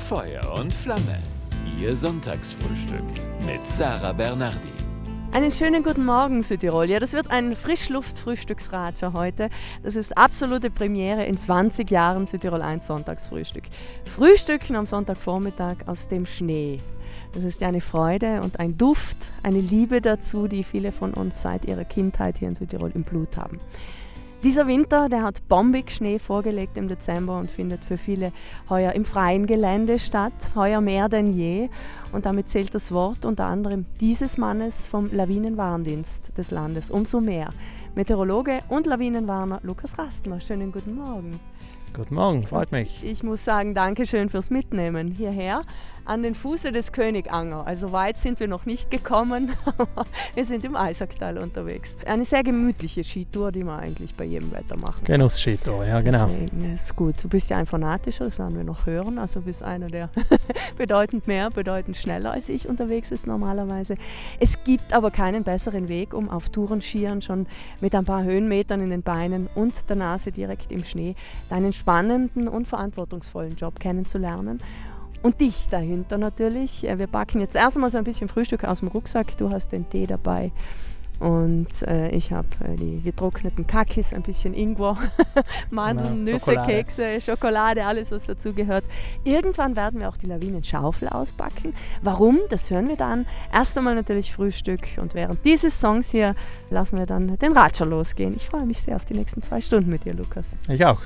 Feuer und Flamme, Ihr Sonntagsfrühstück mit Sarah Bernardi. Einen schönen guten Morgen, Südtirol. Ja, das wird ein Frischluft-Frühstücksratscher heute. Das ist absolute Premiere in 20 Jahren Südtirol 1 Sonntagsfrühstück. Frühstücken am Sonntagvormittag aus dem Schnee. Das ist ja eine Freude und ein Duft, eine Liebe dazu, die viele von uns seit ihrer Kindheit hier in Südtirol im Blut haben. Dieser Winter, der hat bombig Schnee vorgelegt im Dezember und findet für viele heuer im freien Gelände statt, heuer mehr denn je. Und damit zählt das Wort unter anderem dieses Mannes vom Lawinenwarndienst des Landes umso mehr. Meteorologe und Lawinenwarner Lukas Rastner. Schönen guten Morgen. Guten Morgen, freut mich. Ich muss sagen, danke schön fürs Mitnehmen hierher an den Fuße des Königanger. Also weit sind wir noch nicht gekommen, aber wir sind im Eisacktal unterwegs. Eine sehr gemütliche Skitour, die man eigentlich bei jedem Wetter machen kann. Genuss-Skitour, ja genau. Deswegen ist gut. Du bist ja ein Fanatischer, das werden wir noch hören. Also du bist einer, der bedeutend mehr, bedeutend schneller als ich unterwegs ist normalerweise. Es gibt aber keinen besseren Weg, um auf Tourenskiern schon mit ein paar Höhenmetern in den Beinen und der Nase direkt im Schnee deinen spannenden und verantwortungsvollen Job kennenzulernen. Und dich dahinter natürlich. Wir backen jetzt erst einmal so ein bisschen Frühstück aus dem Rucksack. Du hast den Tee dabei und ich habe die getrockneten Kakis, ein bisschen Ingwer, Mandeln, Nüsse, Schokolade. Kekse, Schokolade, alles was dazu gehört. Irgendwann werden wir auch die Lawinenschaufel auspacken. Warum? Das hören wir dann. Erst einmal natürlich Frühstück und während dieses Songs hier lassen wir dann den Ratscher losgehen. Ich freue mich sehr auf die nächsten 2 Stunden mit dir, Lukas. Ich auch.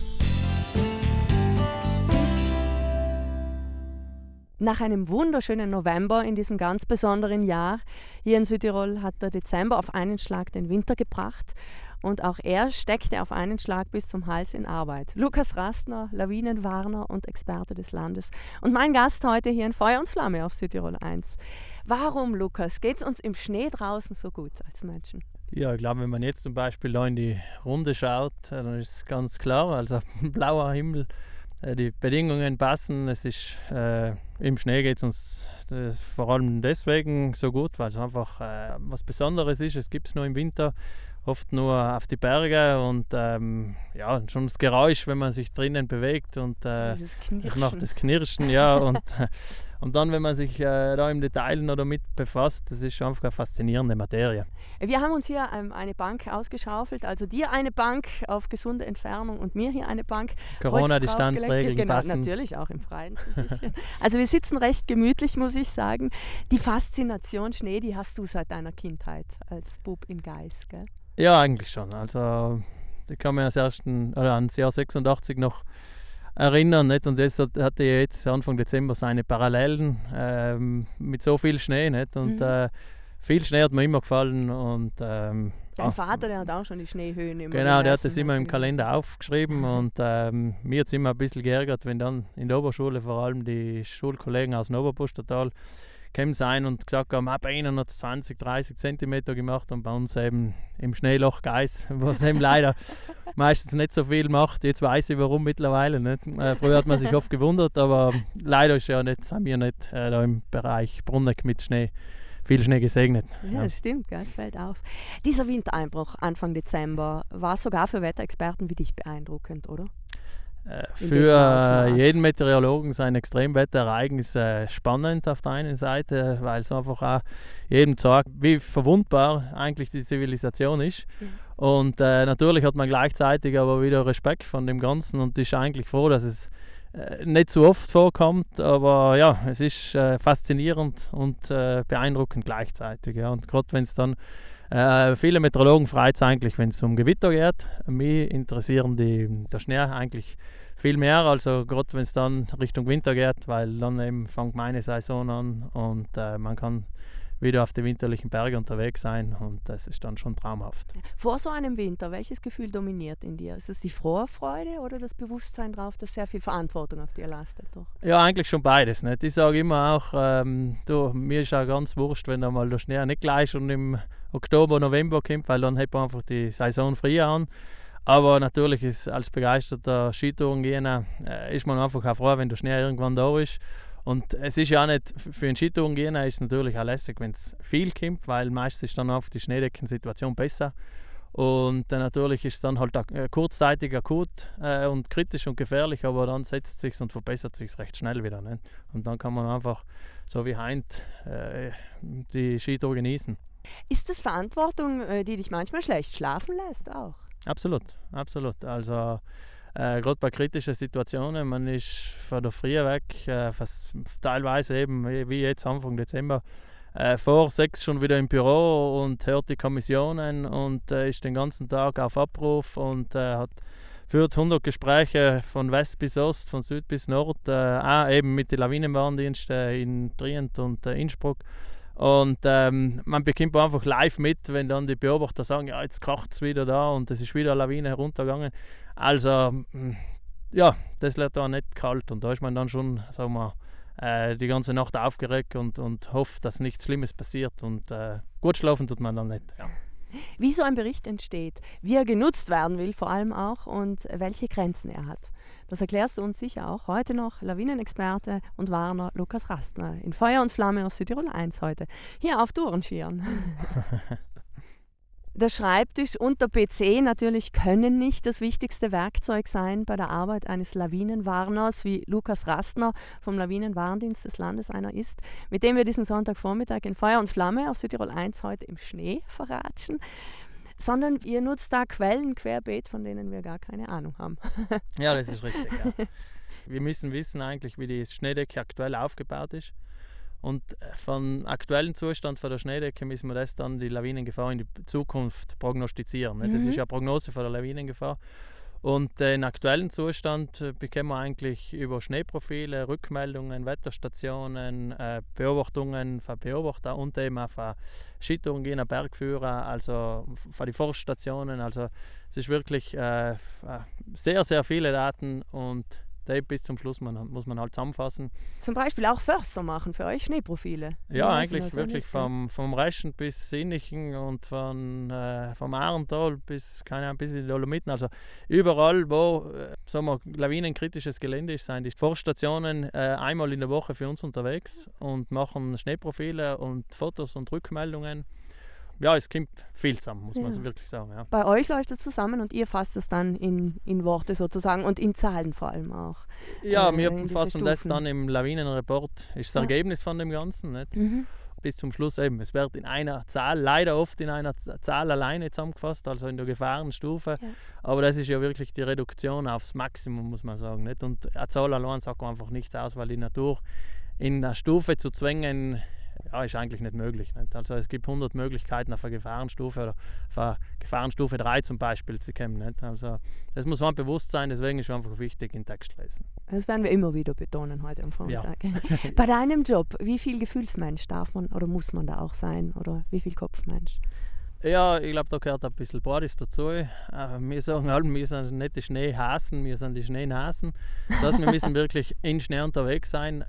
Nach einem wunderschönen November in diesem ganz besonderen Jahr hier in Südtirol hat der Dezember auf einen Schlag den Winter gebracht und auch er steckte auf einen Schlag bis zum Hals in Arbeit. Lukas Rastner, Lawinenwarner und Experte des Landes und mein Gast heute hier in Feuer und Flamme auf Südtirol 1. Warum, Lukas, geht es uns im Schnee draußen so gut als Menschen? Ja, ich glaube, wenn man jetzt zum Beispiel da in die Runde schaut, dann ist es ganz klar, also blauer Himmel. Die Bedingungen passen, es ist, im Schnee geht es uns vor allem deswegen so gut, weil es einfach was Besonderes ist. Es gibt es nur im Winter, oft nur auf die Berge und ja, schon das Geräusch, wenn man sich drinnen bewegt und das macht das Knirschen, ja, und dann, wenn man sich da im Detail noch damit befasst, das ist einfach eine faszinierende Materie. Wir haben uns hier eine Bank ausgeschaufelt, also dir eine Bank auf gesunde Entfernung und mir hier eine Bank. Corona-Distanzregeln genau, passen. Natürlich auch im Freien ein bisschen. Also wir sitzen recht gemütlich, muss ich sagen. Die Faszination Schnee, die hast du seit deiner Kindheit als Bub im Geist, gell? Ja, eigentlich schon. Also ich kann mich ans Jahr 86 noch erinnern, nicht? Und das hatte jetzt Anfang Dezember seine Parallelen mit so viel Schnee. Nicht? Und viel Schnee hat mir immer gefallen. Und, Dein Vater, der hat auch schon die Schneehöhen immer genau, der hat das immer im Kalender aufgeschrieben und mir hat es immer ein bisschen geärgert, wenn dann in der Oberschule vor allem die Schulkollegen aus dem Oberpustertal gekommen sein und gesagt haben, bei ihnen hat es 20, 30 Zentimeter gemacht und bei uns eben im Schneeloch Geiß, was eben leider meistens nicht so viel macht. Jetzt weiß ich warum mittlerweile. Nicht? Früher hat man sich oft gewundert, aber leider ist haben wir nicht da im Bereich Brunneck mit Schnee viel Schnee gesegnet. Ja, das stimmt, gell? Fällt auf. Dieser Wintereinbruch Anfang Dezember war sogar für Wetterexperten wie dich beeindruckend, oder? Für jeden Meteorologen ist ein Extremwetterereignis spannend auf der einen Seite, weil es einfach auch jedem sagt, wie verwundbar eigentlich die Zivilisation ist. Ja. Und natürlich hat man gleichzeitig aber wieder Respekt von dem Ganzen und ist eigentlich froh, dass es nicht so oft vorkommt, aber ja, es ist faszinierend und beeindruckend gleichzeitig. Ja. Und gerade wenn es dann viele Meteorologen freut es eigentlich, wenn es um Gewitter geht. Mich interessieren der Schnee eigentlich viel mehr, also gerade wenn es dann Richtung Winter geht, weil dann eben fängt meine Saison an und man kann wieder auf den winterlichen Bergen unterwegs sein und das ist dann schon traumhaft. Vor so einem Winter, welches Gefühl dominiert in dir? Ist es die frohe Freude oder das Bewusstsein darauf, dass sehr viel Verantwortung auf dir lastet? Doch? Ja, eigentlich schon beides. Nicht? Ich sage immer auch, mir ist auch ganz wurscht, wenn einmal der Schnee nicht gleich schon im Oktober, November kommt, weil dann hat man einfach die Saison früher an. Aber natürlich ist als begeisterter Skitourengehender ist man einfach auch froh, wenn der Schnee irgendwann da ist. Und es ist ja auch nicht, für einen Skitourengehender ist es natürlich auch lässig, wenn es viel kommt, weil meistens ist dann auf die Schneedeckensituation besser. Und natürlich ist es dann halt kurzzeitig akut und kritisch und gefährlich, aber dann setzt es sich und verbessert sich recht schnell wieder. Nicht? Und dann kann man einfach, so wie heute, die Skitour genießen. Ist das Verantwortung, die dich manchmal schlecht schlafen lässt auch? Absolut, absolut. Also gerade bei kritischen Situationen, man ist von der Früh weg, teilweise eben wie jetzt Anfang Dezember, vor 6 schon wieder im Büro und hört die Kommissionen und ist den ganzen Tag auf Abruf und führt 100 Gespräche von West bis Ost, von Süd bis Nord, auch eben mit den Lawinenwarndiensten in Trient und Innsbruck. Und man bekommt einfach live mit, wenn dann die Beobachter sagen, ja, jetzt kracht es wieder da und es ist wieder eine Lawine heruntergegangen. Also ja, das lässt da nicht kalt und da ist man dann schon, sagen wir, die ganze Nacht aufgeregt und hofft, dass nichts Schlimmes passiert und gut schlafen tut man dann nicht. Ja. Wie so ein Bericht entsteht, wie er genutzt werden will vor allem auch und welche Grenzen er hat. Das erklärst du uns sicher auch heute noch, Lawinenexperte und Warner Lukas Rastner in Feuer und Flamme auf Südtirol 1 heute, hier auf Tourenskiern. Der Schreibtisch und der PC natürlich können nicht das wichtigste Werkzeug sein bei der Arbeit eines Lawinenwarners, wie Lukas Rastner vom Lawinenwarndienst des Landes einer ist, mit dem wir diesen Sonntagvormittag in Feuer und Flamme auf Südtirol 1 heute im Schnee verratschen, sondern ihr nutzt da Quellen querbeet, von denen wir gar keine Ahnung haben. Ja, das ist richtig. Ja. Wir müssen wissen eigentlich, wie die Schneedecke aktuell aufgebaut ist. Und vom aktuellen Zustand von der Schneedecke müssen wir das dann die Lawinengefahr in die Zukunft prognostizieren. Das ist ja eine Prognose von der Lawinengefahr. Und den aktuellen Zustand bekommen wir eigentlich über Schneeprofile, Rückmeldungen, Wetterstationen, Beobachtungen von Beobachtern und eben auch von Skitourengehenden, Bergführern, also von den Forststationen. Also es ist wirklich sehr, sehr viele Daten und bis zum Schluss muss man halt zusammenfassen. Zum Beispiel auch Förster machen für euch Schneeprofile? Ja, eigentlich wirklich vom Reschen bis Sinnichen und vom Ahrental bis in die Dolomiten. Also überall, wo sagen wir, lawinenkritisches Gelände ist, sind die Forststationen einmal in der Woche für uns unterwegs und machen Schneeprofile und Fotos und Rückmeldungen. Ja, es kommt viel zusammen, muss man wirklich sagen. Ja. Bei euch läuft es zusammen und ihr fasst es dann in Worte sozusagen und in Zahlen vor allem auch. Ja, wir fassen das dann im Lawinenreport, ist das Ergebnis von dem Ganzen. Nicht? Bis zum Schluss eben. Es wird in einer Zahl, leider oft in einer Zahl alleine zusammengefasst, also in der Gefahrenstufe. Ja. Aber das ist ja wirklich die Reduktion aufs Maximum, muss man sagen. Nicht? Und eine Zahl allein sagt man einfach nichts aus, weil die Natur in eine Stufe zu zwängen, ja, ist eigentlich nicht möglich. Nicht? Also es gibt 100 Möglichkeiten auf eine Gefahrenstufe oder auf eine Gefahrenstufe 3 zum Beispiel zu kommen. Nicht? Also das muss man bewusst sein, deswegen ist es einfach wichtig, in Text lesen. Das werden wir immer wieder betonen heute am Vormittag. Ja. Bei deinem Job, wie viel Gefühlsmensch darf man oder muss man da auch sein oder wie viel Kopfmensch? Ja, ich glaube, da gehört ein bisschen beides dazu. Wir sagen halt, wir sind nicht die Schneehasen, wir sind die Schneenasen. Das heißt, wir müssen wirklich in Schnee unterwegs sein,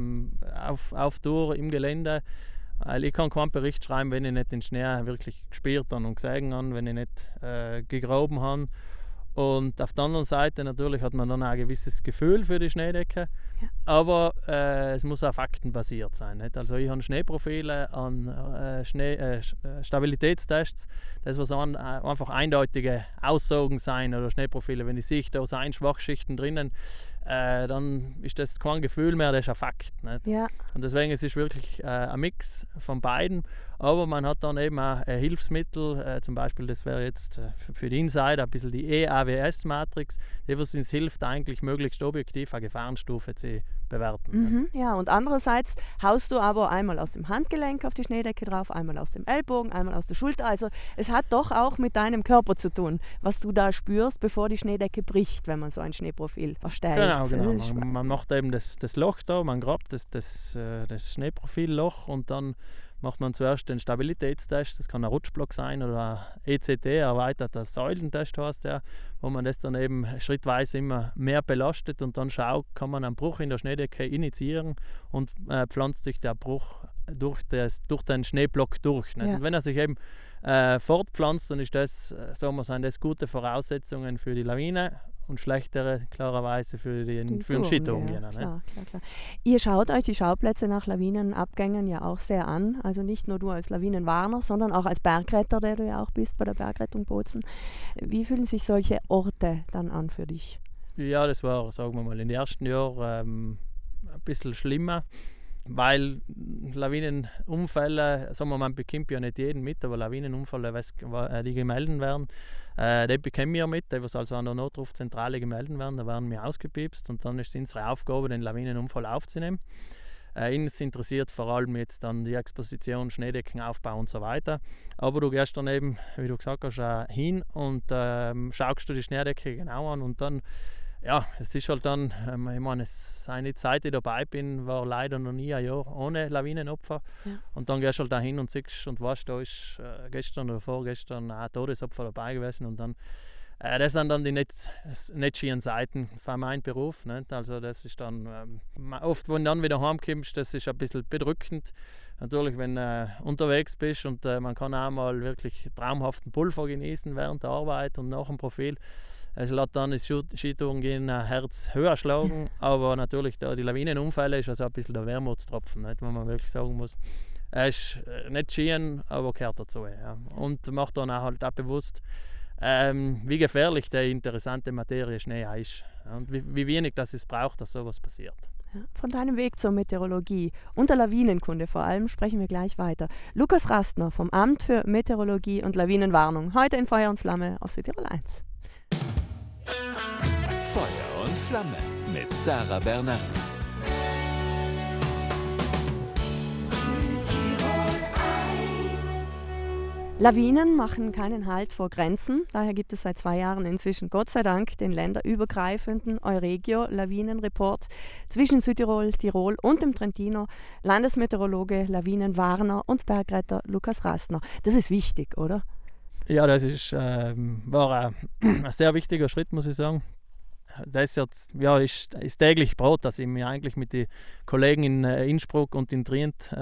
auf Tour, im Gelände. Ich kann keinen Bericht schreiben, wenn ich nicht den Schnee wirklich gespürt habe und gesehen habe, wenn ich nicht gegraben habe. Und auf der anderen Seite natürlich hat man dann auch ein gewisses Gefühl für die Schneedecke, aber es muss auch faktenbasiert sein. Nicht? Also ich habe Schneeprofile an Stabilitätstests, das was einfach eindeutige Aussagen sein oder Schneeprofile, wenn ich sehe, da sind Schwachschichten drinnen, dann ist das kein Gefühl mehr, das ist ein Fakt. Nicht? Ja. Und deswegen es ist wirklich ein Mix von beiden, aber man hat dann eben auch Hilfsmittel, zum Beispiel, das wäre jetzt für die Insider ein bisschen die EAWS-Matrix, die was uns hilft, eigentlich möglichst objektiv eine Gefahrenstufe zu bewerten. Ja, und andererseits haust du aber einmal aus dem Handgelenk auf die Schneedecke drauf, einmal aus dem Ellbogen, einmal aus der Schulter. Also es hat doch auch mit deinem Körper zu tun, was du da spürst, bevor die Schneedecke bricht, wenn man so ein Schneeprofil erstellt. Genau. Man macht eben das Loch da, man grabt das Schneeprofilloch und dann macht man zuerst den Stabilitätstest, das kann ein Rutschblock sein oder ein ECT, erweiterter Säulentest heißt der, wo man das dann eben schrittweise immer mehr belastet und dann schaut, kann man einen Bruch in der Schneedecke initiieren und pflanzt sich der Bruch durch den Schneeblock durch. Ja. Und wenn er sich eben fortpflanzt, dann ist das, sind das gute Voraussetzungen für die Lawine und schlechtere klarerweise für den Skitouren. Ja, klar. Ihr schaut euch die Schauplätze nach Lawinenabgängen ja auch sehr an, also nicht nur du als Lawinenwarner, sondern auch als Bergretter, der du ja auch bist bei der Bergrettung Bozen. Wie fühlen sich solche Orte dann an für dich? Ja, das war, sagen wir mal, in den ersten Jahren ein bisschen schlimmer, weil Lawinenunfälle, sagen wir, man bekommt ja nicht jeden mit, aber Lawinenunfälle, die gemeldet werden, die bekommen wir mit, die was also an der Notrufzentrale gemeldet werden, da werden wir ausgepiepst und dann ist es unsere Aufgabe, den Lawinenunfall aufzunehmen. Uns interessiert vor allem jetzt dann die Exposition, Schneedeckenaufbau und so weiter. Aber du gehst dann eben, wie du gesagt hast, hin und schaust du die Schneedecke genau an und dann, ja, es ist halt dann, ich meine, eine Zeit, die ich dabei bin, war leider noch nie ein Jahr ohne Lawinenopfer. Ja. Und dann gehst du halt da hin und siehst und weißt, da ist gestern oder vorgestern ein Todesopfer dabei gewesen und dann das sind dann die nicht schönen Seiten von meinem Beruf. Nicht? Also das ist dann oft, wenn du dann wieder heimkommst, das ist ein bisschen bedrückend. Natürlich, wenn du unterwegs bist und man kann auch mal wirklich traumhaften Pulver genießen während der Arbeit und nach dem Profil. Es lässt dann das Skitouren gehen, ein Herz höher schlagen, aber natürlich die Lawinenunfälle ist also ein bisschen der Wermutstropfen, nicht? Wenn man wirklich sagen muss. Es ist nicht schön, aber gehört dazu. Ja. Und macht dann auch halt auch bewusst, wie gefährlich die interessante Materie Schnee ist und wie wenig das es braucht, dass sowas passiert. Ja, von deinem Weg zur Meteorologie und der Lawinenkunde vor allem sprechen wir gleich weiter. Lukas Rastner vom Amt für Meteorologie und Lawinenwarnung, heute in Feuer und Flamme auf Südtirol 1. Feuer und Flamme mit Sarah Bernardi. Lawinen machen keinen Halt vor Grenzen. Daher gibt es seit 2 Jahren inzwischen Gott sei Dank den länderübergreifenden Euregio-Lawinenreport zwischen Südtirol, Tirol und dem Trentino. Landesmeteorologe, Lawinenwarner und Bergretter Lukas Rastner. Das ist wichtig, oder? Ja, das war ein sehr wichtiger Schritt, muss ich sagen. Das ist täglich Brot, dass ich mir eigentlich mit den Kollegen in Innsbruck und in Trient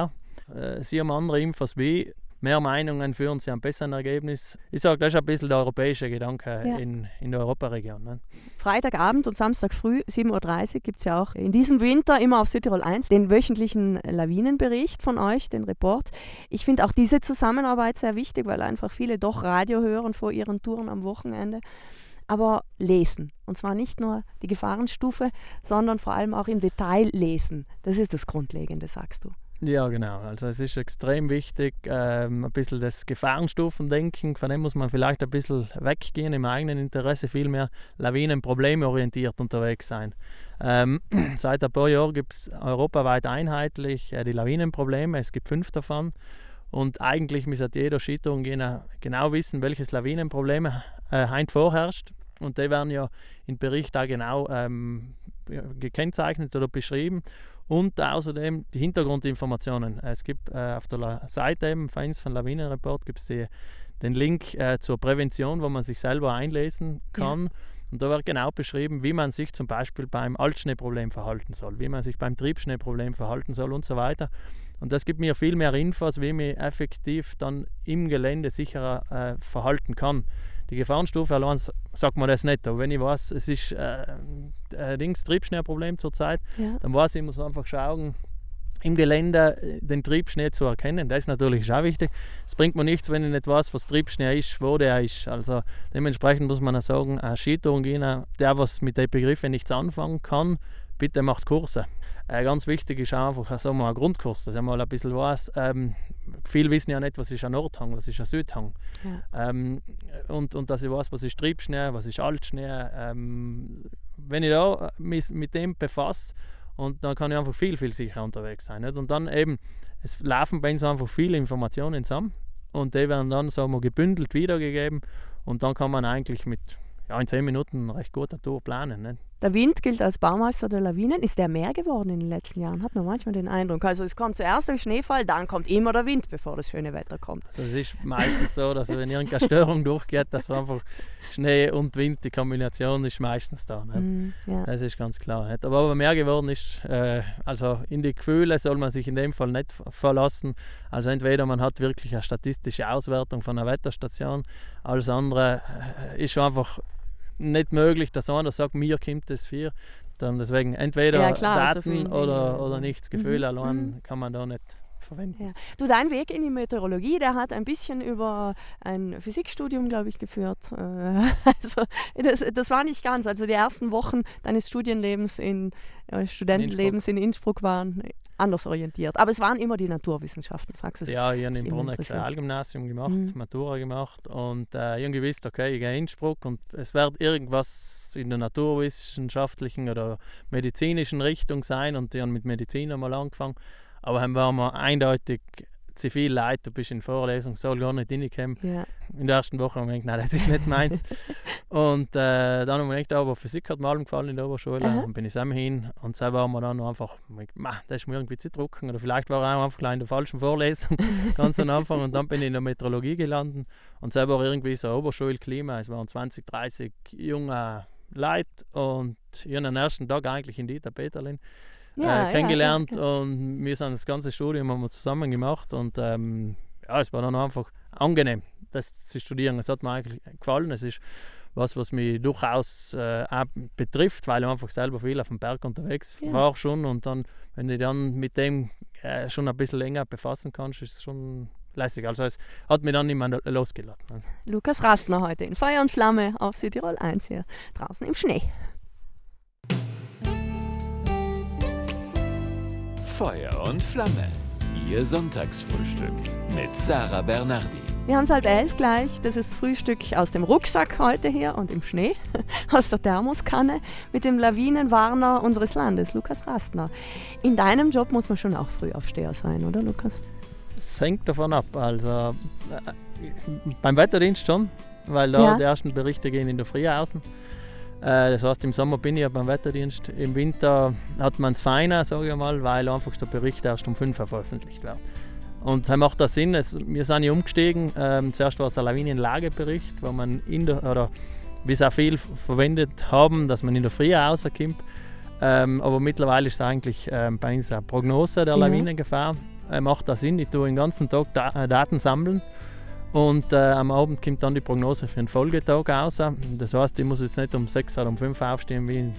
sie haben andere Infos wie. Mehr Meinungen führen zu einem besseren Ergebnis. Ich sage, das ist ein bisschen der europäische Gedanke in der Europaregion. Ne? Freitagabend und Samstag früh, 7.30 Uhr, gibt es ja auch in diesem Winter immer auf Südtirol 1 den wöchentlichen Lawinenbericht von euch, den Report. Ich finde auch diese Zusammenarbeit sehr wichtig, weil einfach viele doch Radio hören vor ihren Touren am Wochenende. Aber lesen. Und zwar nicht nur die Gefahrenstufe, sondern vor allem auch im Detail lesen. Das ist das Grundlegende, sagst du. Ja, genau. Also es ist extrem wichtig, ein bisschen das Gefahrenstufendenken, von dem muss man vielleicht ein bisschen weggehen, im eigenen Interesse viel mehr lawinenproblemorientiert unterwegs sein. Seit ein paar Jahren gibt es europaweit einheitlich die Lawinenprobleme, es gibt 5 davon. Und eigentlich muss jeder Skitourengänger genau wissen, welches Lawinenproblem heute vorherrscht. Und die werden ja im Bericht auch genau gekennzeichnet oder beschrieben. Und außerdem die Hintergrundinformationen. Es gibt auf der Seite eben von Lawinenreport gibt es den Link zur Prävention, wo man sich selber einlesen kann. Ja. Und da wird genau beschrieben, wie man sich zum Beispiel beim Altschneeproblem verhalten soll, wie man sich beim Triebschneeproblem verhalten soll und so weiter. Und das gibt mir viel mehr Infos, wie man effektiv dann im Gelände sicherer verhalten kann. Die Gefahrenstufe allein sagt man das nicht, aber wenn ich weiß, es ist ein Triebschneeproblem zurzeit, dann weiß ich muss einfach schauen, im Gelände den Triebschnee zu erkennen. Das ist natürlich auch wichtig. Es bringt mir nichts, wenn ich nicht weiß, was Triebschnee ist, wo der ist. Also dementsprechend muss man auch sagen, ein Skitourengänger, der was mit den Begriffen nichts anfangen kann, bitte macht Kurse. Ganz wichtig ist auch einfach sagen wir, ein Grundkurs, dass ich mal ein bisschen weiß. Viele wissen ja nicht, was ist ein Nordhang, was ist ein Südhang. Ja. Und dass ich weiß, was ist Triebschnee, was ist Altschnee. Wenn ich da mit dem befasse, und dann kann ich einfach viel, viel sicherer unterwegs sein. Nicht? Und dann eben, es laufen bei uns einfach viele Informationen zusammen und die werden dann sagen wir, gebündelt wiedergegeben und dann kann man eigentlich in 10 Minuten recht gut eine Tour planen. Nicht? Der Wind gilt als Baumeister der Lawinen. Ist der mehr geworden in den letzten Jahren? Hat man manchmal den Eindruck. Also es kommt zuerst der Schneefall, dann kommt immer der Wind, bevor das schöne Wetter kommt. Also es ist meistens so, dass wenn irgendeine Störung durchgeht, dass einfach Schnee und Wind, die Kombination ist meistens da. Ja. Das ist ganz klar. Nicht? Aber mehr geworden ist, also in die Gefühle soll man sich in dem Fall nicht verlassen. Also entweder man hat wirklich eine statistische Auswertung von einer Wetterstation, alles andere ist schon einfach nicht möglich, dass einer sagt, mir kommt das für. Dann deswegen entweder Daten oder nichts. Gefühl allein kann man da nicht verwenden. Ja. Du, dein Weg in die Meteorologie, der hat ein bisschen über ein Physikstudium, glaube ich, geführt. Also das war nicht ganz. Also die ersten Wochen deines Studienlebens Studentenlebens in Innsbruck waren anders orientiert. Aber es waren immer die Naturwissenschaften, sagst du? Ja, ich habe im Bruneck Realgymnasium gemacht, Matura gemacht und ich habe gewusst, okay, ich gehe in Innsbruck und es wird irgendwas in der naturwissenschaftlichen oder medizinischen Richtung sein und ich habe mit Medizin einmal angefangen. Aber dann waren wir eindeutig zu viele Leute, du bist in Vorlesung, soll gar nicht reinkommen. Ja. In der ersten Woche haben wir gedacht, nein, das ist nicht meins. Und dann haben wir gedacht, aber Physik hat mir allem gefallen in der Oberschule. Dann bin ich zusammen hin und so waren wir dann einfach, das ist mir irgendwie zu drucken. Oder vielleicht war ich auch einfach in der falschen Vorlesung, ganz am Anfang. Und dann bin ich in der Meteorologie gelandet. Und so war irgendwie so ein Oberschulklima. Es waren 20, 30 junge Leute und ich habe am ersten Tag eigentlich in Dieter Peterlin kennengelernt und wir sind das ganze Studium haben wir zusammen gemacht und es war dann einfach angenehm, das zu studieren. Es hat mir eigentlich gefallen. Es ist was mich durchaus auch betrifft, weil ich einfach selber viel auf dem Berg unterwegs war schon und dann, wenn du dann mit dem schon ein bisschen länger befassen kannst, ist es schon lässig. Also es hat mich dann nicht mehr losgelassen. Lukas Rastner heute in Feuer und Flamme auf Südtirol 1 hier draußen im Schnee. Feuer und Flamme, Ihr Sonntagsfrühstück mit Sarah Bernardi. Wir haben es 10:30 gleich. Das ist Frühstück aus dem Rucksack heute hier und im Schnee, aus der Thermoskanne mit dem Lawinenwarner unseres Landes, Lukas Rastner. In deinem Job muss man schon auch Frühaufsteher sein, oder Lukas? Es hängt davon ab. Also beim Wetterdienst schon, weil da die ersten Berichte gehen in der Früh raus. Das heißt, im Sommer bin ich ja beim Wetterdienst. Im Winter hat man es feiner, sage ich mal, weil einfach der Bericht erst um 5 Uhr veröffentlicht wird. Und das macht das Sinn. Wir sind ja umgestiegen. Zuerst war es ein Lawinenlagebericht, wo man wie es auch viel verwendet haben, dass man in der Früh rauskommt. Aber mittlerweile ist es eigentlich bei uns eine Prognose der Lawinengefahr. Macht das Sinn. Ich tue den ganzen Tag Daten sammeln. Und am Abend kommt dann die Prognose für den Folgetag raus. Das heißt, ich muss jetzt nicht um 6 oder um 5 Uhr aufstehen wie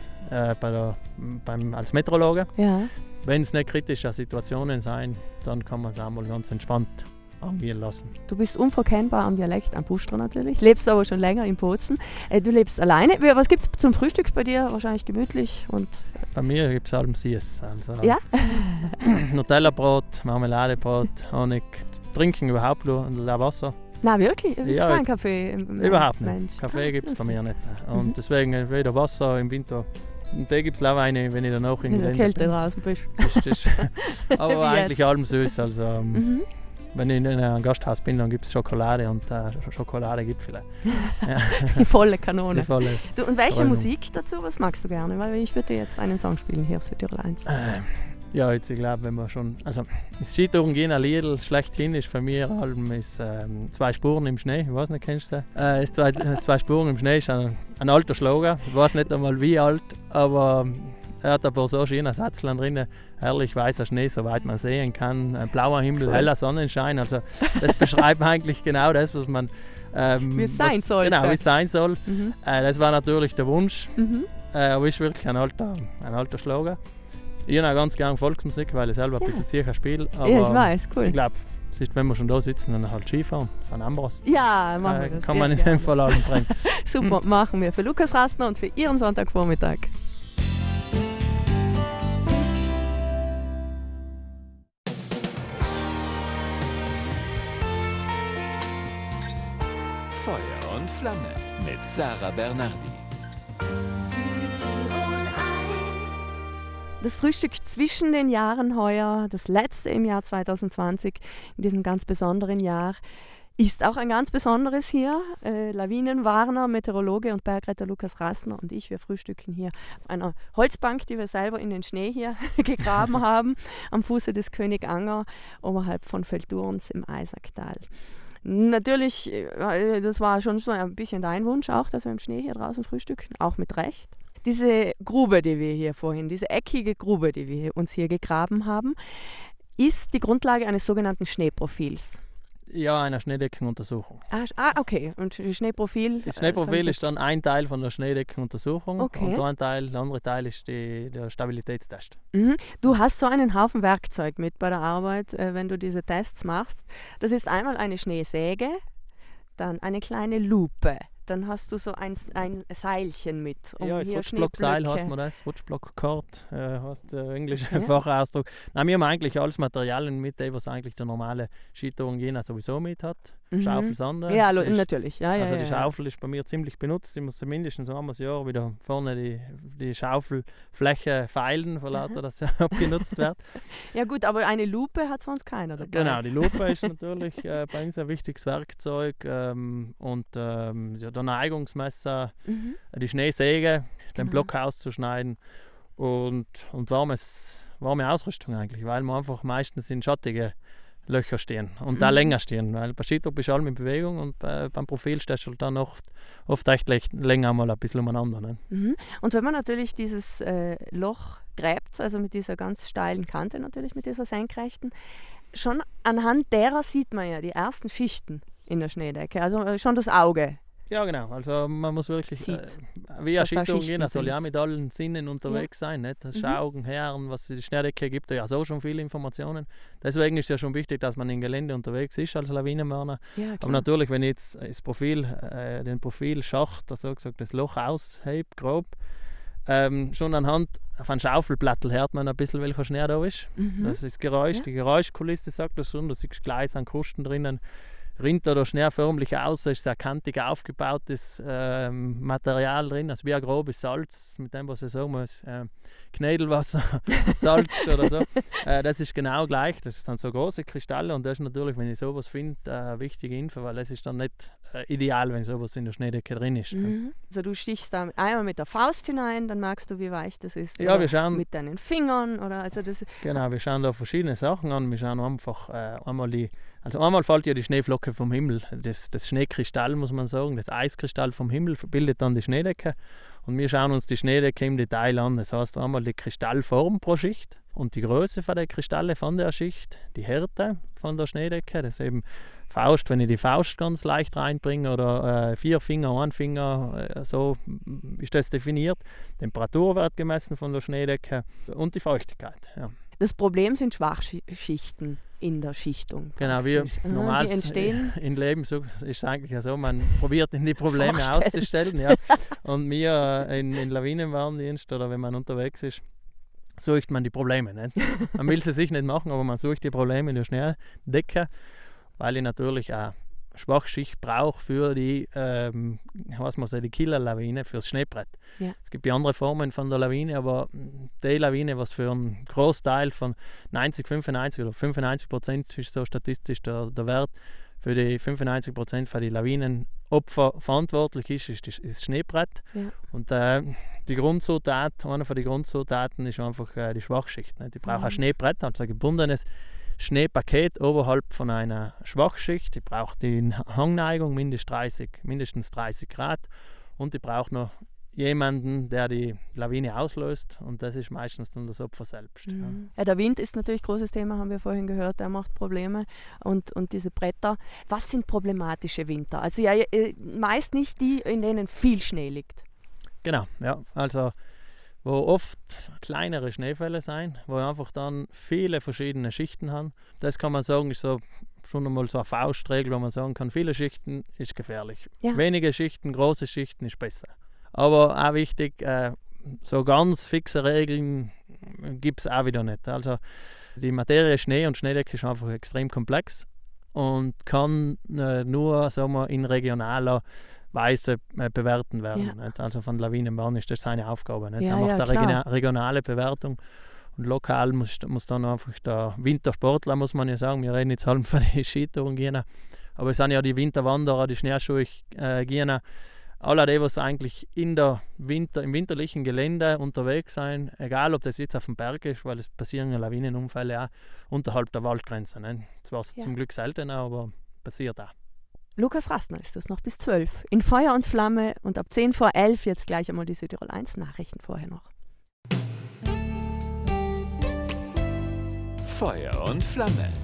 als Meteorologe. Ja. Wenn es nicht kritische Situationen sein, dann kann man es auch mal ganz entspannt angehen lassen. Du bist unverkennbar am Dialekt, am Pustra natürlich, lebst aber schon länger in Bozen. Du lebst alleine. Was gibt es zum Frühstück bei dir? Wahrscheinlich gemütlich. Und bei mir gibt es allem Süß. Also Nutella-Brot, Marmeladebrot, Honig. Trinken überhaupt nur Wasser. Na wirklich? Du bist kein Kaffee? Überhaupt nicht. Kaffee gibt es bei mir nicht. Und deswegen entweder Wasser im Winter. Und da gibt es auch eine, wenn ich danach in der Kälte draußen bist. Aber eigentlich allem süß. Also, wenn ich in einem Gasthaus bin, dann gibt es Schokolade und Schokoladegipfel. Die volle Kanone. Die volle. Du, und welche Musik dazu? Was magst du gerne? Weil ich würde dir jetzt einen Song spielen hier auf Südtirol 1. Ja, jetzt ich glaube, wenn man schon. Also, das Skitouren gehen, ein Lied schlechthin ist für mich ist 2 Spuren im Schnee. Ich weiß nicht, kennst du das? Ist 2 Spuren im Schnee ist ein alter Schlager. Ich weiß nicht einmal wie alt, aber er hat ein paar so schöne Sätzchen drin. Herrlich weißer Schnee, soweit man sehen kann. Blauer Himmel, heller Sonnenschein. Also, das beschreibt eigentlich genau das, was man. Wie es sein soll. Genau, wie es sein soll. Das war natürlich der Wunsch. Aber ist wirklich ein alter Schlager. Ich habe auch ganz gerne Volksmusik, weil ich selber ein bisschen Zürcher spiele. Ja, ich weiß, cool. Ich glaube, es ist, wenn wir schon da sitzen, dann halt Skifahren von Ambros. Ja, machen wir das. Kann man in dem Fall allen bringen. Super, machen wir für Lukas Rastner und für Ihren Sonntagvormittag. Feuer und Flamme mit Sarah Bernardi. Das Frühstück zwischen den Jahren heuer, das letzte im Jahr 2020, in diesem ganz besonderen Jahr, ist auch ein ganz besonderes hier. Lawinenwarner, Meteorologe und Bergretter Lukas Rastner und ich, wir frühstücken hier auf einer Holzbank, die wir selber in den Schnee hier gegraben haben, am Fuße des Königanger, oberhalb von Velturns im Eisacktal. Natürlich, das war schon so ein bisschen dein Wunsch auch, dass wir im Schnee hier draußen frühstücken, auch mit Recht. Diese Grube, die wir hier vorhin, diese eckige Grube, die wir uns hier gegraben haben, ist die Grundlage eines sogenannten Schneeprofils. Ja, einer Schneedeckenuntersuchung. Okay. Und Schneeprofil? Das Schneeprofil ist dann ein Teil von der Schneedeckenuntersuchung. Okay. Und der andere Teil ist der Stabilitätstest. Mhm. Du hast so einen Haufen Werkzeug mit bei der Arbeit, wenn du diese Tests machst. Das ist einmal eine Schneesäge, dann eine kleine Lupe. Dann hast du so ein Seilchen mit. Das Rutschblockseil heißt man das. Rutschblockcord heißt der englische Fachausdruck. Nein, wir haben eigentlich alles Materialien mit, was eigentlich der normale Skitourenjäger sowieso mit hat. Schaufel, Sander. Ja, natürlich. Die Schaufel ist bei mir ziemlich benutzt. Ich muss mindestens einmal das Jahr wieder vorne die Schaufelfläche feilen, vor lauter, dass sie abgenutzt wird. Ja gut, aber eine Lupe hat sonst keiner dabei. Genau, die Lupe ist natürlich bei uns ein wichtiges Werkzeug. Der Neigungsmesser, die Schneesäge, den Block auszuschneiden und warme Ausrüstung eigentlich, weil wir einfach meistens in schattige Löcher stehen und da länger stehen, weil bei Skitouren bist du allem in Bewegung und beim Profil stehst du dann oft echt länger mal ein bisschen umeinander. Ne? Und wenn man natürlich dieses Loch gräbt, also mit dieser ganz steilen Kante natürlich, mit dieser senkrechten, schon anhand derer sieht man ja die ersten Schichten in der Schneedecke, also schon das Auge. Ja, genau. Also man muss wirklich, wie ein Skitourenjäger soll ja mit allen Sinnen unterwegs sein. Nicht? Das Augen, Hören, was die Schneedecke gibt, ja so schon viele Informationen. Deswegen ist es ja schon wichtig, dass man im Gelände unterwegs ist als Lawinenmörner. Ja, aber natürlich, wenn ich jetzt den Profilschacht, also gesagt, das Loch aushebe, grob, schon anhand von Schaufelblattel hört man ein bisschen, welcher Schnee da ist. Das ist das Geräusch. Die Geräuschkulisse sagt das schon. Du siehst Gleis an Krusten drinnen. Rinnt da schneeförmlich aus, ist ein kantig aufgebautes Material drin, also wie ein grobes Salz, mit dem, was ich sagen muss, Knädelwasser, Salz oder so. Das ist genau gleich, das sind so große Kristalle und das ist natürlich, wenn ich sowas finde, eine wichtige Info, weil das ist dann nicht ideal, wenn sowas in der Schneedecke drin ist. Also du stichst da einmal mit der Faust hinein, dann merkst du, wie weich das ist. Ja, wir schauen mit deinen Fingern oder also das. Genau, wir schauen da verschiedene Sachen an. Wir schauen einfach einmal fällt ja die Schneeflocke vom Himmel. Das Schneekristall, muss man sagen, das Eiskristall vom Himmel bildet dann die Schneedecke. Und wir schauen uns die Schneedecke im Detail an. Das heißt einmal die Kristallform pro Schicht und die Größe von der Kristalle von der Schicht, die Härte von der Schneedecke. Das ist eben Faust, wenn ich die Faust ganz leicht reinbringe oder 4 Finger, 1 Finger, so ist das definiert. Temperatur wird gemessen von der Schneedecke und die Feuchtigkeit. Ja. Das Problem sind Schwachschichten in der Schichtung. Genau, wie normal im Leben so, ist es eigentlich so, man probiert die Probleme auszustellen. Ja. Und wir in Lawinenwarndienst oder wenn man unterwegs ist, sucht man die Probleme. Nicht? Man will sie sich nicht machen, aber man sucht die Probleme in der Schneedecke, weil ich natürlich eine Schwachschicht brauche für die Killerlawine, für das Schneebrett. Ja. Es gibt ja andere Formen von der Lawine, aber die Lawine, was für einen Großteil von 95% ist so statistisch der Wert, für die 95% von den Lawinenopfer verantwortlich ist das Schneebrett. Ja. Und die Grundzutat, eine von den Grundzutaten ist einfach die Schwachschicht. Ne? Die braucht ein Schneebrett, also ein gebundenes Schneepaket oberhalb von einer Schwachschicht. Die braucht die Hangneigung mindestens 30 Grad und die braucht noch jemanden, der die Lawine auslöst und das ist meistens dann das Opfer selbst. Ja, der Wind ist natürlich ein großes Thema, haben wir vorhin gehört, der macht Probleme und diese Bretter. Was sind problematische Winter? Also ja, meist nicht die, in denen viel Schnee liegt. Genau, ja, also wo oft kleinere Schneefälle sind, wo wir einfach dann viele verschiedene Schichten haben. Das kann man sagen, ist so schon einmal so eine Faustregel, wo man sagen kann, viele Schichten ist gefährlich. Ja. Wenige Schichten, große Schichten ist besser. Aber auch wichtig, so ganz fixe Regeln gibt es auch wieder nicht. Also die Materie Schnee und Schneedecke ist einfach extrem komplex und kann nur, sagen wir, in regionaler Weise bewerten werden. Ja. Also von Lawinenbahn ist das seine Aufgabe. Nicht? Er macht eine regionale Bewertung und lokal muss dann einfach der Wintersportler, muss man ja sagen, wir reden jetzt halt von den Skitouren, aber es sind ja die Winterwanderer, die Schneeschuhgänger, alle die, die eigentlich im winterlichen Gelände unterwegs sind, egal ob das jetzt auf dem Berg ist, weil es passieren ja Lawinenunfälle auch unterhalb der Waldgrenze. Ne? Zwar zum Glück seltener, aber passiert auch. Lukas Rastner ist das noch bis 12 in Feuer und Flamme und ab 10 vor 11 jetzt gleich einmal die Südtirol 1 Nachrichten vorher noch. Feuer und Flamme,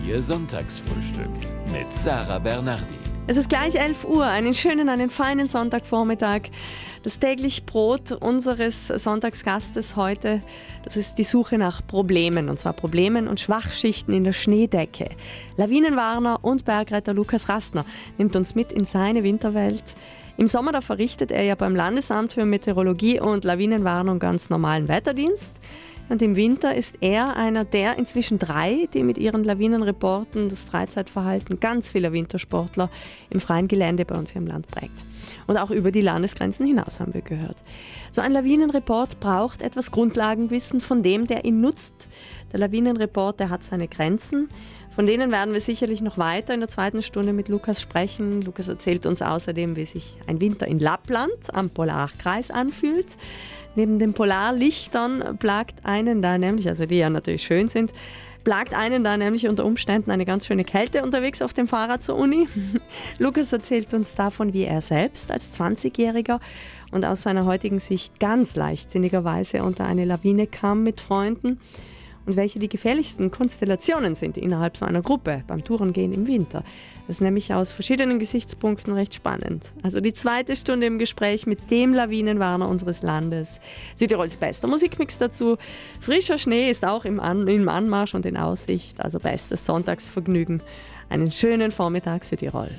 Ihr Sonntagsfrühstück mit Sarah Bernardi. Es ist gleich 11 Uhr, einen feinen Sonntagvormittag. Das tägliche Brot unseres Sonntagsgastes heute, das ist die Suche nach Problemen. Und zwar Problemen und Schwachschichten in der Schneedecke. Lawinenwarner und Bergretter Lukas Rastner nimmt uns mit in seine Winterwelt. Im Sommer da verrichtet er ja beim Landesamt für Meteorologie und Lawinenwarnung ganz normalen Wetterdienst. Und im Winter ist er einer der inzwischen 3, die mit ihren Lawinenreporten das Freizeitverhalten ganz vieler Wintersportler im freien Gelände bei uns hier im Land prägt. Und auch über die Landesgrenzen hinaus haben wir gehört. So ein Lawinenreport braucht etwas Grundlagenwissen von dem, der ihn nutzt. Der Lawinenreport, der hat seine Grenzen. Von denen werden wir sicherlich noch weiter in der zweiten Stunde mit Lukas sprechen. Lukas erzählt uns außerdem, wie sich ein Winter in Lappland am Polarkreis anfühlt. Neben den Polarlichtern plagt einen da nämlich, also die ja natürlich schön sind, plagt einen da nämlich unter Umständen eine ganz schöne Kälte unterwegs auf dem Fahrrad zur Uni. Lukas erzählt uns davon, wie er selbst als 20-Jähriger und aus seiner heutigen Sicht ganz leichtsinnigerweise unter eine Lawine kam mit Freunden und welche die gefährlichsten Konstellationen sind innerhalb so einer Gruppe beim Tourengehen im Winter. Das ist nämlich aus verschiedenen Gesichtspunkten recht spannend. Also die zweite Stunde im Gespräch mit dem Lawinenwarner unseres Landes. Südtirols bester Musikmix dazu. Frischer Schnee ist auch im Anmarsch und in Aussicht. Also bestes Sonntagsvergnügen. Einen schönen Vormittag Südtirol.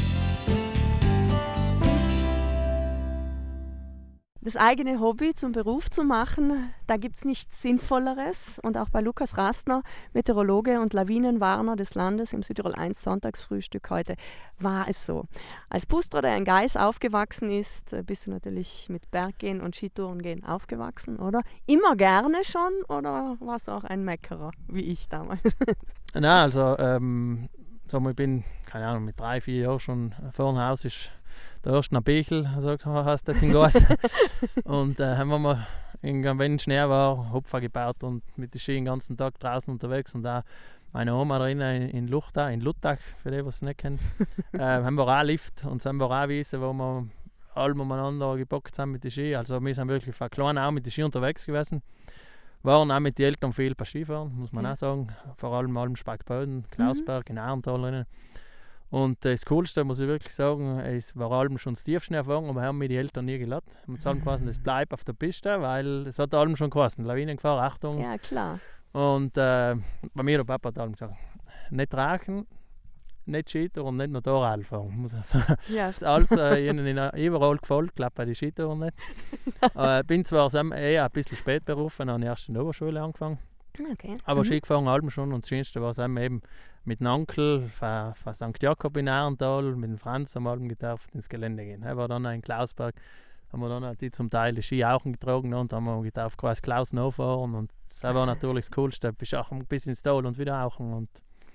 Das eigene Hobby zum Beruf zu machen, da gibt es nichts Sinnvolleres. Und auch bei Lukas Rastner, Meteorologe und Lawinenwarner des Landes im Südtirol 1 Sonntagsfrühstück heute, war es so. Als Pusterer, der in Geis aufgewachsen ist, bist du natürlich mit Berggehen und Skitourengehen aufgewachsen, oder? Immer gerne schon oder warst du auch ein Meckerer, wie ich damals? Nein, also ich bin, keine Ahnung, mit 3-4 Jahren schon vor dem Haus ist der erste nach Bechel, so heißt das in Geis. Und haben wir mal, wenn Schnee war, Hopfer gebaut und mit den Ski den ganzen Tag draußen unterwegs. Und auch meine Oma drinnen in Luttach, für die, die es nicht kennen, haben wir auch Lift und haben wir auch Wiese, wo wir alle umeinander gepackt haben mit den Ski. Also wir sind wirklich von klein auch mit den Ski unterwegs gewesen. Waren auch mit den Eltern viel bei Skifahren, muss man auch sagen. Vor allem Speckböden, Klausberg, in Ahrental drinnen. Und das Coolste, muss ich wirklich sagen, es war allem schon das Tiefschneeerfahrung, aber haben mir die Eltern nie gelassen. Wir haben gesagt, das bleibt auf der Piste, weil es hat allem schon geheißen, Lawinengefahr, Achtung. Ja, klar. Und bei mir, der Papa hat allem gesagt, nicht rauchen, nicht Skitouren und nicht Motorrad fahren, muss ich sagen. Ja. Das ist alles ihnen überall gefolgt, glaube bei den Skitouren nicht. Bin zwar eher ein bisschen spät berufen, habe erst in der Oberschule angefangen. Okay. Aber Ski gefahren allem schon und das Schönste war es eben mit dem Onkel von St. Jakob in Ahrental, mit dem Franz am Alm gedarft ins Gelände gehen. Er war dann in Klausberg, haben wir dann die zum Teil die Ski auch getragen und haben wir gedacht, Kreis Klaus nachfahren und das war natürlich das Coolste. Bist auch ein bisschen ins Tal und wieder auch und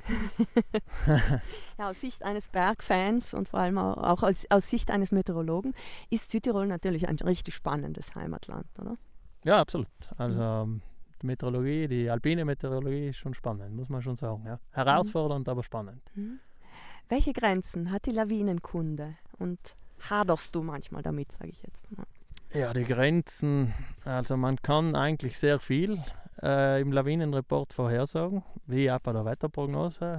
ja, aus Sicht eines Bergfans und vor allem auch aus Sicht eines Meteorologen ist Südtirol natürlich ein richtig spannendes Heimatland, oder? Ja, absolut. Also die Meteorologie, die alpine Meteorologie ist schon spannend, muss man schon sagen. Ja. Herausfordernd, aber spannend. Welche Grenzen hat die Lawinenkunde und haderst du manchmal damit, sage ich jetzt mal? Ja, die Grenzen, also man kann eigentlich sehr viel im Lawinenreport vorhersagen, wie auch bei der Wetterprognose.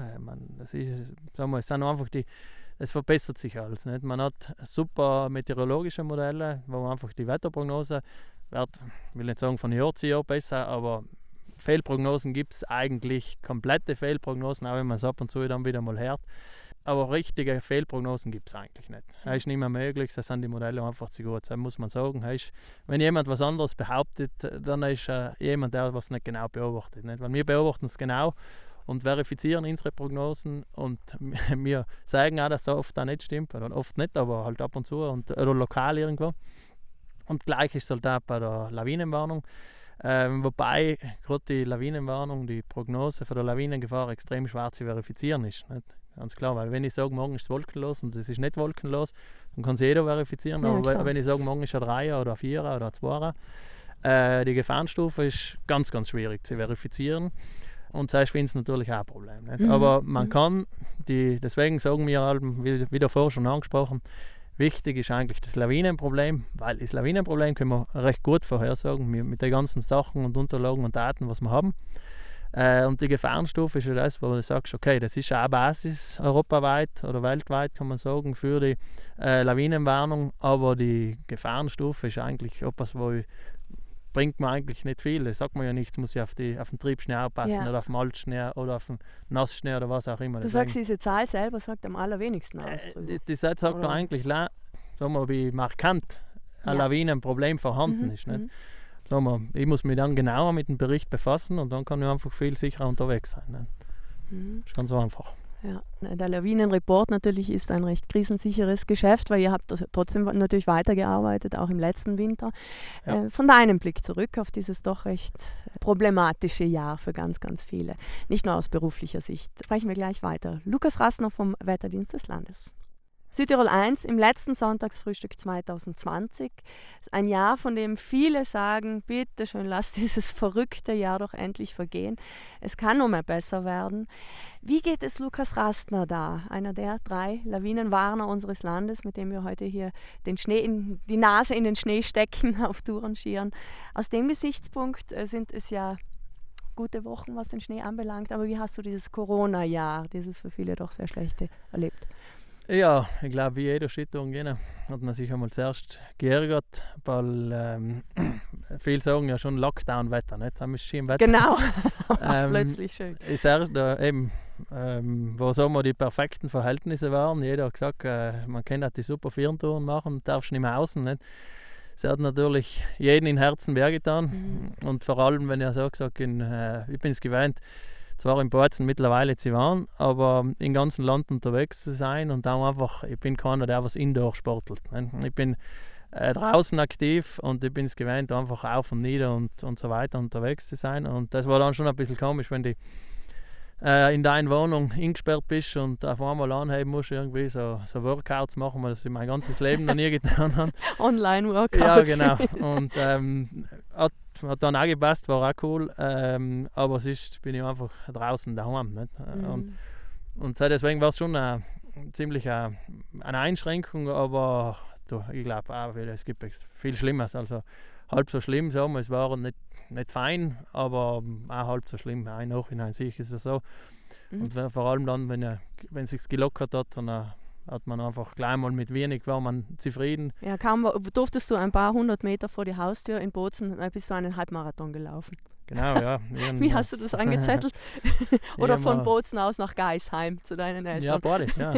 Es verbessert sich alles. Nicht? Man hat super meteorologische Modelle, wo man einfach die Wetterprognose wird, ich will nicht sagen von Jahr zu Jahr besser, aber Fehlprognosen gibt es eigentlich, komplette Fehlprognosen, auch wenn man es ab und zu dann wieder mal hört. Aber richtige Fehlprognosen gibt es eigentlich nicht. Das ist nicht mehr möglich, da sind die Modelle einfach zu gut. Das muss man sagen. Wenn jemand was anderes behauptet, dann ist jemand, der was nicht genau beobachtet. Nicht? Weil wir beobachten es genau und verifizieren unsere Prognosen und wir sagen auch, dass es oft auch nicht stimmt, oder oft nicht, aber halt ab und zu oder lokal irgendwo. Und gleich ist es halt auch bei der Lawinenwarnung. Wobei gerade die Lawinenwarnung, die Prognose für die Lawinengefahr extrem schwer zu verifizieren ist. Nicht? Ganz klar, weil wenn ich sage, morgen ist es wolkenlos und es ist nicht wolkenlos, dann kann es jeder verifizieren. Ja, aber wenn ich sage, morgen ist ein 3er oder ein 4er oder ein 2er, die Gefahrenstufe ist ganz, ganz schwierig zu verifizieren. Und das ist für uns natürlich auch ein Problem. Nicht? Aber man kann, deswegen sagen wir, wie davor schon angesprochen, wichtig ist eigentlich das Lawinenproblem, weil das Lawinenproblem können wir recht gut vorhersagen mit den ganzen Sachen und Unterlagen und Daten, was wir haben. Und die Gefahrenstufe ist ja das, wo du sagst, okay, das ist auch Basis europaweit oder weltweit, kann man sagen, für die Lawinenwarnung, aber die Gefahrenstufe ist eigentlich etwas, bringt mir eigentlich nicht viel. Das sagt man ja nicht, es muss ja auf den Triebschnee aufpassen oder auf den Malzschnee oder auf den Nassschnee oder was auch immer. Du sagst, diese Zahl selber sagt am allerwenigsten aus. Die Zahl sagt doch eigentlich, sagen wir, wie markant ein Lawinenproblem vorhanden ist. Nicht? Sagen wir, ich muss mich dann genauer mit dem Bericht befassen und dann kann ich einfach viel sicherer unterwegs sein. Nicht? Das ist ganz so einfach. Ja, der Lawinenreport natürlich ist ein recht krisensicheres Geschäft, weil ihr habt trotzdem natürlich weitergearbeitet, auch im letzten Winter. Ja. Von deinem Blick zurück auf dieses doch recht problematische Jahr für ganz, ganz viele. Nicht nur aus beruflicher Sicht. Sprechen wir gleich weiter. Lukas Rastner vom Wetterdienst des Landes. Südtirol 1 im letzten Sonntagsfrühstück 2020. Ein Jahr, von dem viele sagen, bitte schön, lass dieses verrückte Jahr doch endlich vergehen. Es kann nur mehr besser werden. Wie geht es Lukas Rastner da, einer der 3 Lawinenwarner unseres Landes, mit dem wir heute hier die Nase in den Schnee stecken, auf Touren schieren? Aus dem Gesichtspunkt sind es ja gute Wochen, was den Schnee anbelangt. Aber wie hast du dieses Corona-Jahr, dieses für viele doch sehr schlechte, erlebt? Ja, ich glaube, wie jeder Schüttung hat man sich einmal zuerst geärgert, weil viele sagen ja schon Lockdown-Wetter, nicht? Das ist schön Wetter. Genau, das plötzlich schön. Ist erst wo sagen wir, die perfekten Verhältnisse waren. Jeder hat gesagt, man kann die super Firntouren machen, darfst nicht mehr außen. Nicht? Das hat natürlich jeden in Herzen wehgetan. Und vor allem, wenn ich so gesagt ich bin es gewöhnt, zwar in Bozen mittlerweile zu waren, aber im ganzen Land unterwegs zu sein und auch einfach, ich bin keiner, der was Indoor sportelt. Ne? Ich bin draußen aktiv und ich bin es gewöhnt, einfach auf und nieder und so weiter unterwegs zu sein. Und das war dann schon ein bisschen komisch, wenn du in deiner Wohnung eingesperrt bist und auf einmal anheben musst, irgendwie so Workouts machen, weil das ich mein ganzes Leben noch nie getan habe. Online-Workouts. Ja, genau. Und hat dann auch gepasst, war auch cool. Aber sonst bin ich einfach draußen daheim. Nicht? Und deswegen war es schon ziemlich eine Einschränkung, aber ich glaube auch, es gibt viel Schlimmes. Also halb so schlimm, sagen wir, es war nicht fein, aber auch halb so schlimm. Im Nachhinein sehe ich es so. Und vor allem dann, wenn es sich gelockert hat, dann hat man einfach gleich mal mit wenig, war man zufrieden. Ja, kaum durftest du ein paar 100 Meter vor die Haustür in Bozen, bist du einen Halbmarathon gelaufen. Genau, ja. Wie hast du das angezettelt? Oder von Bozen aus nach Geisheim zu deinen Eltern? Ja, beides, ja.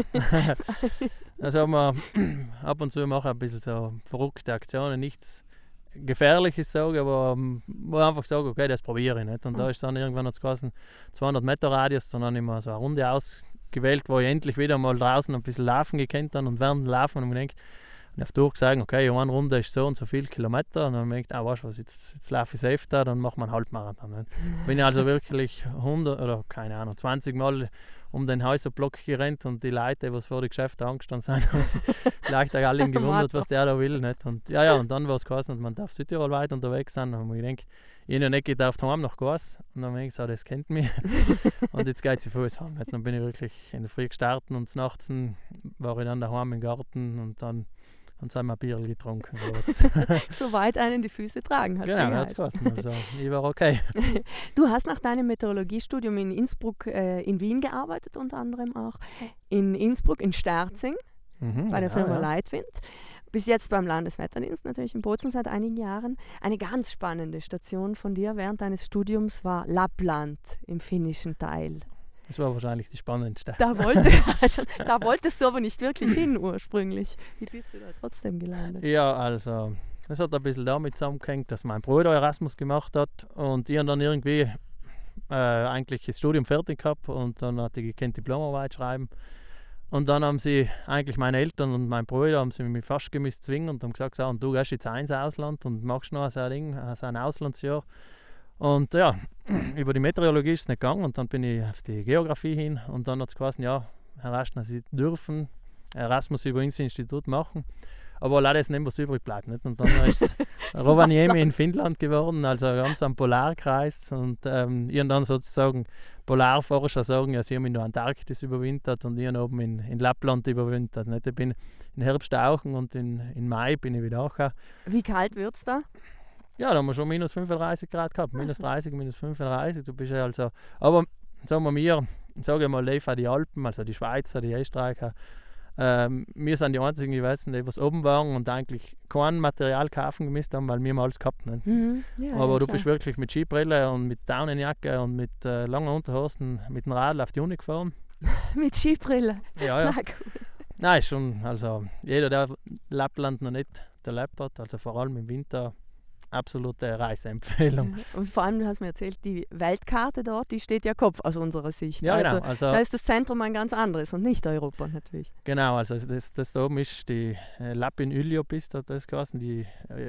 Also wir ab und zu machen ein bisschen so verrückte Aktionen, nichts Gefährliches sagen, aber wo einfach sagen, okay, das probiere ich nicht. Und da ist dann irgendwann hat's geheißen, 200 Meter Radius, dann habe ich mir so eine Runde ausgewählt, wo ich endlich wieder mal draußen ein bisschen laufen gekannt habe und während dem Laufen habe ich gedacht, und auf durchgesagt, okay, eine Runde ist so und so viele Kilometer und dann habe ich gedacht, weißt du was, jetzt laufe ich safe da, dann machen wir einen Halbmarathon. Nicht? Bin ich also wirklich 100 oder keine Ahnung, 20 Mal um den Häuserblock gerannt und die Leute, die vor den Geschäften angestanden sind, haben sich vielleicht auch alle gewundert, was der da will. Nicht? Und und dann war es geheißen, man darf Südtirol weit unterwegs sein. Und ich gedacht, ich habe nicht gedacht, heim nach Gas. Und dann habe ich gesagt, das kennt mich. Und jetzt geht sie Fuß heim. Dann bin ich wirklich in der Früh gestartet und nachts war ich dann daheim im Garten und dann sind wir ein Bier getrunken. Soweit einen die Füße tragen, hat es genau, hat es geheißen. Also, ich war okay. Du hast nach deinem Meteorologiestudium in Innsbruck, in Wien gearbeitet, unter anderem auch. In Innsbruck, in Sterzing, bei der Firma Leitwind. Bis jetzt beim Landeswetterdienst, natürlich in Bozen seit einigen Jahren. Eine ganz spannende Station von dir während deines Studiums war Lappland im finnischen Teil. Das war wahrscheinlich die spannendste. Da wolltest du aber nicht wirklich hin ursprünglich. Wie bist du da trotzdem gelandet? Ja, also es hat ein bisschen damit zusammengehängt, dass mein Bruder Erasmus gemacht hat und ich dann irgendwie eigentlich das Studium fertig gehabt und dann hatte ich kein Diplomarbeit schreiben. Und dann haben sie eigentlich meine Eltern und mein Bruder haben sie mich fast gemisst zwingen und haben gesagt, so, und du gehst jetzt ins Ausland und machst noch so ein Auslandsjahr. Und ja, über die Meteorologie ist es nicht gegangen und dann bin ich auf die Geografie hin und dann hat es geheißen, ja, Herr Rastner, Sie dürfen Erasmus über unser Institut machen, aber leider ist nicht was übrig bleibt. Nicht? Und dann ist Rovaniemi in Finnland geworden, also ganz am Polarkreis und ich habe dann sozusagen Polarforscher sagen, ja, sie haben in der Antarktis überwintert und ich habe oben in Lappland überwintert. Nicht? Ich bin im Herbst tauchen und in Mai bin ich wieder auch. Wie kalt wird es da? Ja, da haben wir schon minus 35 Grad gehabt, minus 30, minus 35. Du bist ja also, aber sagen wir, sage ich mal, leben die Alpen, also die Schweizer, die Österreicher. Wir sind die einzigen gewesen, die was oben waren und eigentlich kein Material kaufen gemisst haben, weil wir mal alles gehabt haben. Ja, aber ja, du klar. bist wirklich mit Skibrille und mit Daunenjacke und mit langen Unterhosen mit dem Radl auf die Uni gefahren. Mit Skibrille. Ja, ja. Na cool. Nein, ist schon, also jeder, der Lappland noch nicht erlebt hat, also vor allem im Winter, absolute Reiseempfehlung. Und vor allem, du hast mir erzählt, die Weltkarte dort, die steht ja Kopf aus unserer Sicht. Ja, also, genau. Also, da ist das Zentrum ein ganz anderes und nicht Europa natürlich. genau, also das da oben ist die Lapin Yliopisto, hat das geheißen, die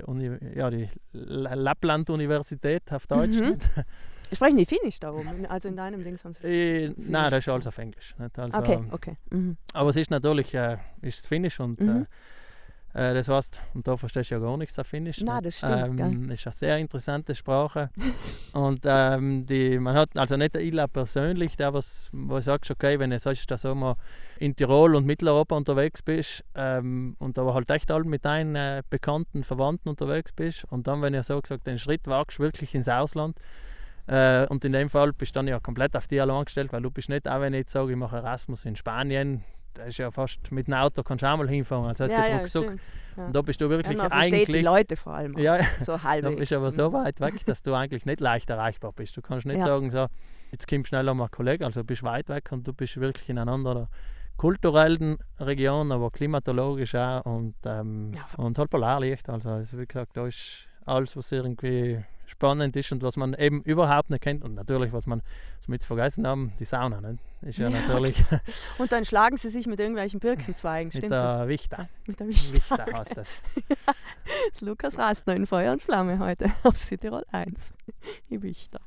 Lappland-Universität auf Deutsch. Nicht? Sprechen die Finnisch da oben? Also in deinem Dings haben sie Nein, das ist alles auf Englisch. Nicht? Also, okay. Mhm. Aber es ist natürlich ist Finnisch und das heißt, und da verstehst du ja gar nichts auf Finnisch. Nein, das stimmt. Ist eine sehr interessante Sprache. Und man hat also nicht der Ila persönlich, der wo sagst, okay, wenn du sagst, dass du mal in Tirol und Mitteleuropa unterwegs bist und da halt echt alle mit deinen bekannten Verwandten unterwegs bist und dann, wenn ihr so gesagt den Schritt wagst, wirklich ins Ausland, und in dem Fall bist du dann ja komplett auf dich allein gestellt, weil du bist nicht, auch wenn ich jetzt sage, ich mache Erasmus in Spanien, das ist ja fast mit dem Auto, kannst du auch mal hinfahren. Also es geht ruckzuck. Ja. Und da bist du wirklich man eigentlich... die Leute vor allem auch, ja, so halbwegs. Da bist du aber so weit weg, dass du eigentlich nicht leicht erreichbar bist. Du kannst nicht sagen, so, jetzt kommst schnell mal ein Kollege, also du bist weit weg und du bist wirklich in einer anderen kulturellen Region, aber klimatologisch auch und halt Polarlicht. Also wie gesagt, da ist alles, was irgendwie spannend ist und was man eben überhaupt nicht kennt und natürlich, was man somit vergessen haben, die Sauna, nicht? Ist ja natürlich... Okay. Und dann schlagen sie sich mit irgendwelchen Birkenzweigen, stimmt das? Wichter. Mit der Wichter. Wichter Okay. heißt das. Das Lukas Rastner in Feuer und Flamme heute auf Südtirol 1. Die Wichter.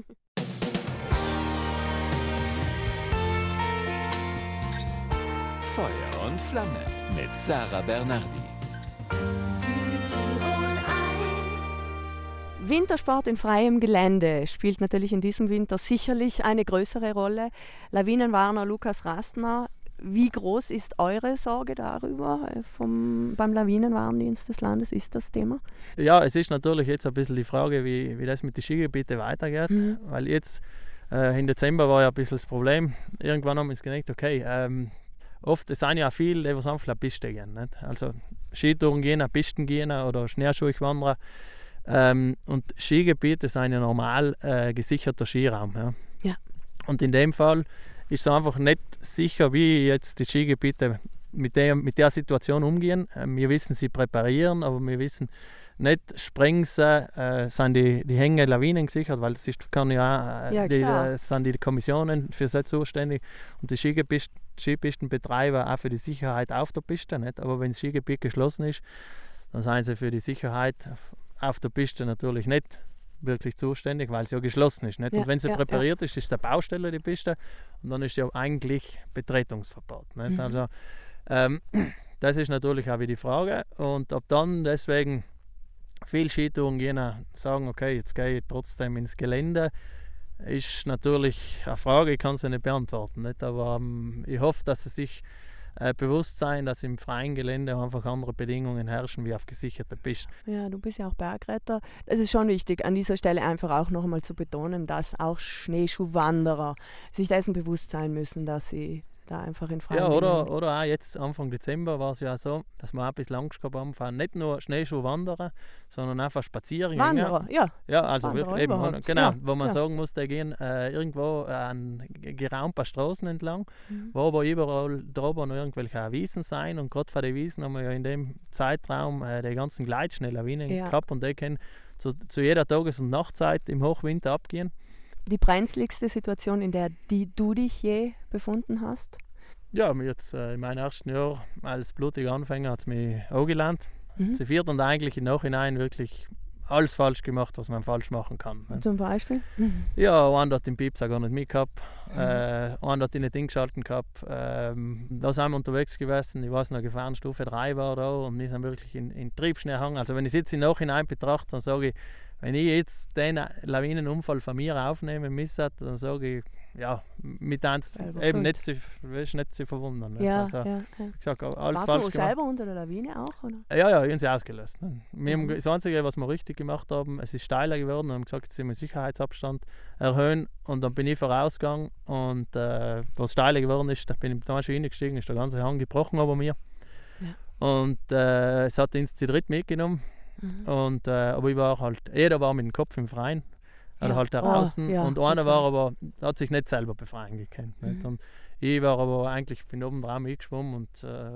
Feuer und Flamme mit Sarah Bernardi. Wintersport in freiem Gelände spielt natürlich in diesem Winter sicherlich eine größere Rolle. Lawinenwarner Lukas Rastner, wie groß ist eure Sorge darüber beim Lawinenwarndienst des Landes? Ist das Thema? Ja, es ist natürlich jetzt ein bisschen die Frage, wie das mit den Skigebieten weitergeht, weil jetzt im Dezember war ja ein bisschen das Problem. Irgendwann haben wir uns gedacht, okay, oft sind ja auch viele, die einfach eine Piste gehen. Nicht? Also Skitouren gehen, Pisten gehen oder Schneeschuhwandern. Und Skigebiete sind ja normal gesicherter Skiraum. Ja. Und in dem Fall ist es einfach nicht sicher, wie jetzt die Skigebiete mit der Situation umgehen. Wir wissen, sie präparieren, aber wir wissen nicht, sprengen sie, sind die Hänge Lawinen gesichert, weil es kann sind die Kommissionen für das zuständig und die Skipistenbetreiber auch für die Sicherheit auf der Piste. Nicht? Aber wenn das Skigebiet geschlossen ist, dann sind sie für die Sicherheit auf der Piste natürlich nicht wirklich zuständig, weil es ja geschlossen ist. Nicht? Und wenn sie präpariert ist, ist es eine Baustelle, die Piste, und dann ist ja eigentlich Betretungsverbot. Nicht? Also, das ist natürlich auch wieder die Frage. Und ob dann deswegen viele Skitouren gehen, sagen, okay, jetzt gehe ich trotzdem ins Gelände, ist natürlich eine Frage, ich kann sie nicht beantworten. Nicht? Aber ich hoffe, dass sie sich bewusst sein, dass im freien Gelände einfach andere Bedingungen herrschen wie auf gesicherter Piste. Ja, du bist ja auch Bergretter. Es ist schon wichtig, an dieser Stelle einfach auch noch einmal zu betonen, dass auch Schneeschuhwanderer sich dessen bewusst sein müssen, dass sie da einfach in freien oder auch jetzt Anfang Dezember war es ja so, dass wir auch ein bisschen Angst gehabt haben, nicht nur Schneeschuhwanderer, sondern einfach Spaziergänger. Wanderer, ja. Ja, also Wanderer wirklich eben, genau, ja, wo man sagen muss, die gehen irgendwo an geraumten Straßen entlang, wo aber überall drüber noch irgendwelche Wiesen sein, und gerade vor den Wiesen haben wir ja in dem Zeitraum die ganzen Gleitschneelawinen gehabt, und die können zu jeder Tages- und Nachtzeit im Hochwinter abgehen. Die brenzligste Situation, in der du dich je befunden hast? Ja, jetzt in meinem ersten Jahr als blutiger Anfänger hat es mich auch gelernt. Sie viert und eigentlich im Nachhinein wirklich alles falsch gemacht, was man falsch machen kann. Ne? Zum Beispiel? Ja, einer hat den Pieps auch gar nicht mitgehabt, einer hat ihn nicht eingeschalten gehabt. Da sind wir unterwegs gewesen, ich weiß noch, Gefahrenstufe 3 war da, und wir sind wirklich in Triebschnee gehangen. Also wenn ich es jetzt im Nachhinein betrachte, dann sage ich, wenn ich jetzt den Lawinenunfall von mir aufnehmen müsste, dann sage ich, mit eins eben nicht zu verwundern. Ne? Ja, also, ja. Ich sag, alles Warst falsch du gemacht. selber unter der Lawine auch? Oder? Ja, ich habe sie ausgelöst. Ne? Wir haben das Einzige, was wir richtig gemacht haben, es ist steiler geworden und haben gesagt, jetzt müssen wir den Sicherheitsabstand erhöhen und dann bin ich vorausgegangen und was steiler geworden ist, da bin ich da schon reingestiegen, ist der ganze Hang gebrochen über mir. Ja. Und es hat uns zu dritt mitgenommen. Und, aber ich war halt, jeder war mit dem Kopf im Freien, oder halt draußen und einer war aber, hat sich nicht selber befreien gekannt. Nicht? Und ich war aber eigentlich, bin oben drauf mitgeschwommen und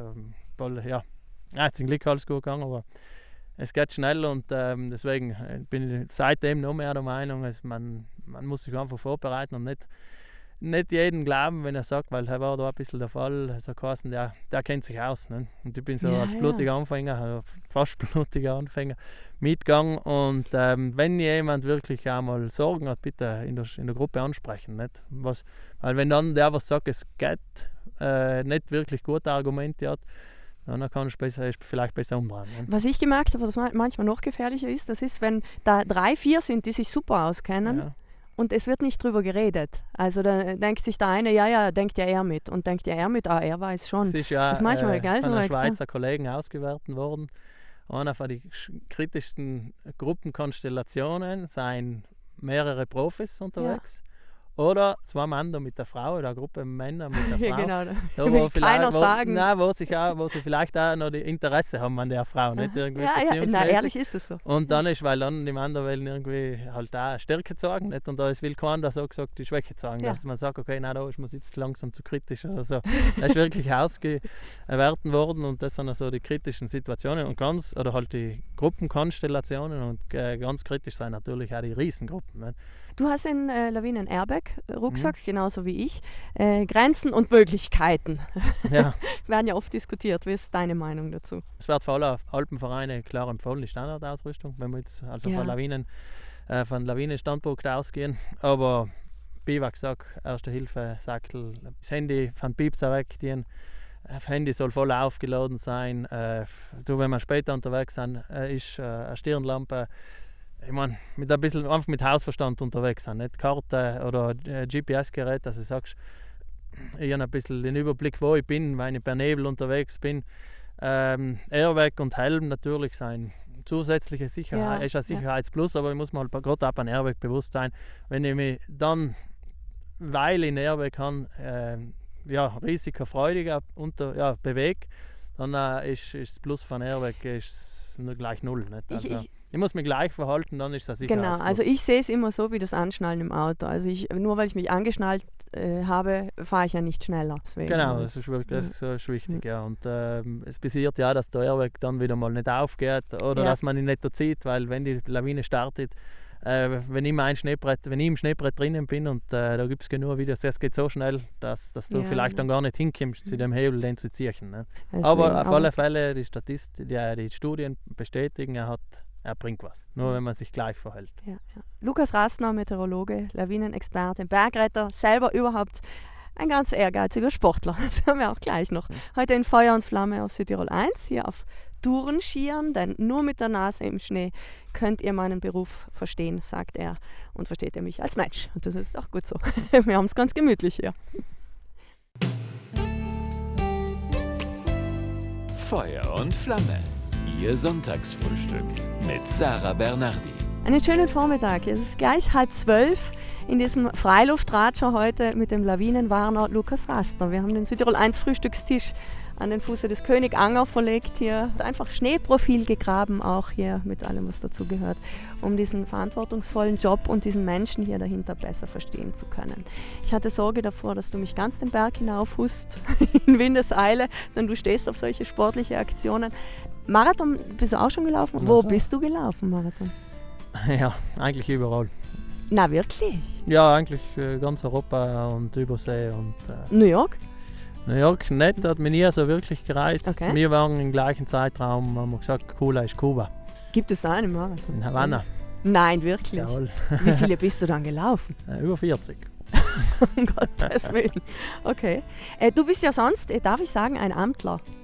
zum Glück alles gut gegangen, aber es geht schnell und deswegen bin ich seitdem noch mehr der Meinung, man muss sich einfach vorbereiten und nicht jeden glauben, wenn er sagt, weil er war da ein bisschen der Fall, so geheißen, der kennt sich aus. Ne? Und ich bin so als blutiger Anfänger, fast blutiger Anfänger, mitgegangen und wenn jemand wirklich einmal Sorgen hat, bitte in der Gruppe ansprechen. Nicht? Weil wenn dann der was sagt, es geht, nicht wirklich gute Argumente hat, dann kann ich vielleicht besser umdrehen. Ne? Was ich gemerkt habe, was manchmal noch gefährlicher ist, das ist, wenn da 3, 4 sind, die sich super auskennen. Ja. Und es wird nicht drüber geredet. Also da denkt sich der eine, denkt ja er mit. Und denkt ja er mit, er weiß schon. Das ist ja das ist manchmal geil, von einem Schweizer Kollegen ausgewertet worden. Einer von den kritischsten Gruppenkonstellationen seien mehrere Profis unterwegs. Oder 2 Männer mit der Frau, oder eine Gruppe Männer mit der Frau. Genau, da will keiner sagen. Nein, wo sie vielleicht auch noch die Interesse haben an der Frau, nicht irgendwie Nein, ehrlich ist es so. Und dann ist, weil dann die Männer wollen irgendwie halt auch Stärke zeigen, nicht? Und da will keiner da so gesagt die Schwäche zeigen, dass man sagt, okay, nein, da ist man jetzt langsam zu kritisch oder so. Das ist wirklich ausgewertet worden und das sind also die kritischen Situationen und halt die Gruppenkonstellationen und ganz kritisch sind natürlich auch die Riesengruppen. Nicht? Du hast in Lawinen Airbag-Rucksack, genauso wie ich. Grenzen und Möglichkeiten werden ja oft diskutiert. Wie ist deine Meinung dazu? Es wird für alle Alpenvereine klar empfohlen, die Standardausrüstung, wenn wir jetzt von Lawinenstandpunkt ausgehen. Aber Biwaksack, Erste Hilfe, Sackel, das Handy von Piepser wegziehen. Das Handy soll voll aufgeladen sein. Wenn wir später unterwegs sind, ist eine Stirnlampe. Ich meine, einfach mit Hausverstand unterwegs sein, nicht Karte oder GPS-Gerät, dass du sagst, ich habe ein bisschen den Überblick, wo ich bin, wenn ich per Nebel unterwegs bin. Airbag und Helm natürlich sein zusätzliche Sicherheit, ist ein Sicherheitsplus, aber ich muss mal gerade ab an Airbag bewusst sein, wenn ich mich dann, weil ich einen Airbag habe, risikofreudiger bewege, dann ist das Plus von Airbag nur gleich 0. Nicht? Also, ich muss mich gleich verhalten, dann ist das sicher. Genau, also ich sehe es immer so wie das Anschnallen im Auto. Also nur weil ich mich angeschnallt habe, fahre ich ja nicht schneller. Deswegen genau, das ist wichtig. Ja. Und es passiert ja, dass der Airbag dann wieder mal nicht aufgeht oder dass man ihn nicht zieht, weil wenn die Lawine startet, wenn ich im Schneebrett drinnen bin und da gibt es genug Videos, es geht so schnell, dass du vielleicht dann gar nicht hinkommst zu dem Hebel, den zu ziehen. Ne? Aber auf alle Fälle, die Studien bestätigen, er bringt was. Nur wenn man sich gleich verhält. Ja. Lukas Rastner, Meteorologe, Lawinenexperte, Bergretter, selber überhaupt ein ganz ehrgeiziger Sportler. Das haben wir auch gleich noch. Heute in Feuer und Flamme auf Südtirol 1, hier auf Tourenskiern, denn nur mit der Nase im Schnee könnt ihr meinen Beruf verstehen, sagt er. Und versteht ihr mich als Mensch. Und das ist auch gut so. Wir haben es ganz gemütlich hier. Feuer und Flamme. Ihr Sonntagsfrühstück mit Sarah Bernardi. Einen schönen Vormittag. Es ist gleich 11:30 in diesem Freiluftratscher heute mit dem Lawinenwarner Lukas Rastner. Wir haben den Südtirol 1 Frühstückstisch an den Fuße des König Anger verlegt hier. Einfach Schneeprofil gegraben auch hier mit allem, was dazugehört, um diesen verantwortungsvollen Job und diesen Menschen hier dahinter besser verstehen zu können. Ich hatte Sorge davor, dass du mich ganz den Berg hinaufhust in Windeseile, denn du stehst auf solche sportliche Aktionen. Marathon bist du auch schon gelaufen? Wo bist du gelaufen, Marathon? Ja, eigentlich überall. Na, wirklich? Ja, eigentlich ganz Europa und Übersee und New York? New York nicht, hat mich nie so wirklich gereizt. Okay. Wir waren im gleichen Zeitraum, haben wir gesagt, cooler ist Kuba. Gibt es da einen Marathon? In Havanna. Nein, wirklich? Jawohl. Wie viele bist du dann gelaufen? Über 40. Um Gottes Willen. Okay. Du bist ja sonst, darf ich sagen, ein Amtler.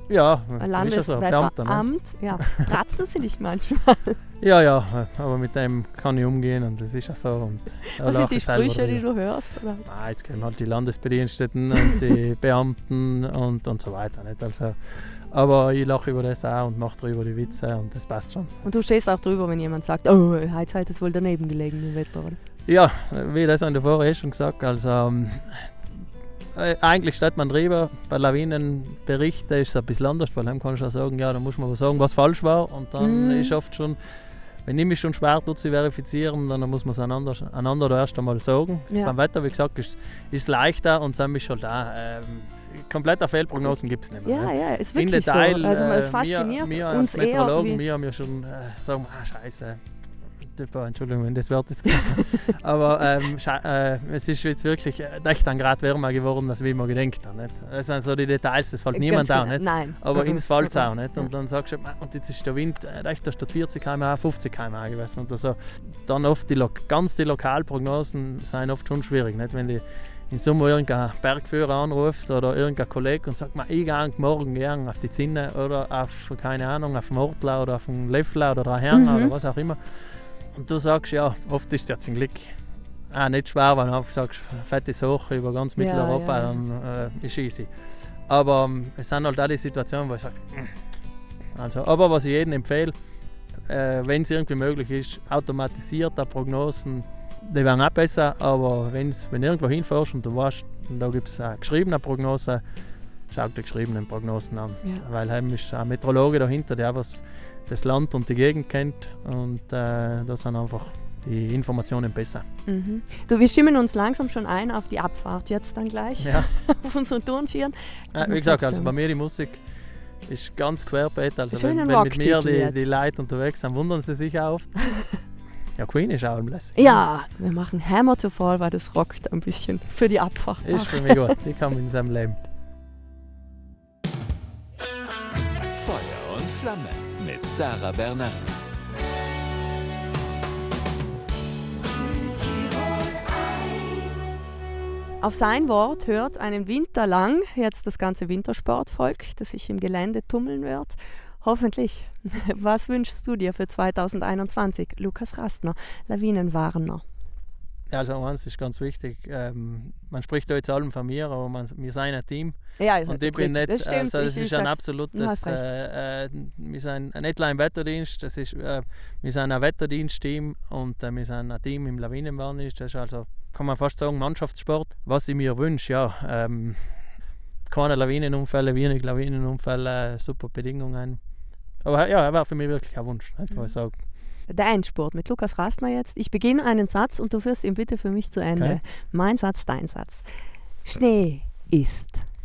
Ja, Ein ist ja so. Landeswetteramt. Ja, kratzen sie dich manchmal. Ja, aber mit dem kann ich umgehen und das ist ja so. Und Was sind die Sprüche, die du hörst? Oder? Jetzt kommen halt die Landesbediensteten und die Beamten und so weiter. Nicht? Also, aber ich lache über das auch und mache darüber die Witze und das passt schon. Und du stehst auch drüber, wenn jemand sagt, oh, heute hat es wohl daneben gelegen im Wetter, oder? Ja, wie das an der Vorher schon gesagt, also eigentlich steht man drüber, bei Lawinenberichten ist es ein bisschen anders, weil dann kannst du ja sagen, ja, da muss man sagen, was falsch war und dann ist oft schon, wenn ich mich schon schwer tut zu verifizieren, dann muss man es einander erst einmal sagen. Ja. Beim Wetter, wie gesagt, ist es leichter und dann bist du halt da. Kompletter Fehlprognosen gibt es nicht mehr. Ja, ist wirklich in Detail, so. Also es fasziniert wir uns als Meteorologen, eher. Wir haben ja schon sagen, scheiße. Entschuldigung, wenn das Wort ist gesagt aber es ist jetzt wirklich echt ein Grad wärmer geworden, als wie man gedenkt hat. Nicht? Das sind so die Details, das fällt niemand auch nicht. Nein. Aber ins fällt es auch nicht. Und dann sagst du, und jetzt ist der Wind echt statt 40 km/h 50 km/h gewesen. Und also, dann oft die Lokalprognosen sind oft schon schwierig. Nicht? Wenn die im Sommer irgendein Bergführer anruft oder irgendein Kollege und sagt, ich gehe morgen auf die Zinne oder auf, keine Ahnung, auf den Ortler oder auf den Leffler oder Hernger oder was auch immer. Und du sagst, ja, oft ist es ja zum Glück auch nicht schwer, wenn du einfach sagst, Fett ist hoch über ganz Mitteleuropa, dann ist easy. Aber es sind halt auch die Situationen, wo ich sage, aber was ich jedem empfehle, wenn es irgendwie möglich ist, automatisierte Prognosen, die wären auch besser, aber wenn du irgendwo hinfährst und du weißt, da gibt es eine geschriebene Prognose, schau dir die geschriebenen Prognosen an. Ja. Weil heim ist ein Meteorologe dahinter, der was das Land und die Gegend kennt und da sind einfach die Informationen besser. Mhm. Du, wir stimmen uns langsam schon ein auf die Abfahrt jetzt dann gleich, auf unseren Turnschieren. Wie gesagt, also bei mir die Musik ist ganz querbeet, also wenn mit mir die Leute unterwegs sind, wundern sie sich auch oft. Ja, Queen ist auch ein lässig. Ja, wir machen Hammer to Fall, weil das rockt ein bisschen für die Abfahrt. Ist für mich gut, die kann man in seinem Leben. Feuer und Flamme mit Sarah Bernard. Auf sein Wort hört einen Winter lang jetzt das ganze Wintersportvolk, das sich im Gelände tummeln wird. Hoffentlich. Was wünschst du dir für 2021? Lukas Rastner, Lawinenwarner. Also eins ist ganz wichtig, man spricht da jetzt allem von mir, aber wir sind ein Team. Ja, und ich bin nicht, das stimmt, das ist ein absolutes, wir sind nicht ein Wetterdienst, wir sind ein Wetterdienstteam und wir sind ein Team im Lawinenwarndienst, das ist also, kann man fast sagen, Mannschaftssport. Was ich mir wünsche, ja, keine Lawinenunfälle, wenig Lawinenunfälle, super Bedingungen. Aber ja, war für mich wirklich ein Wunsch, nicht, was ich sage. Der Endspurt mit Lukas Rastner jetzt. Ich beginne einen Satz und du führst ihn bitte für mich zu Ende. Okay. Mein Satz, dein Satz. Schnee ist.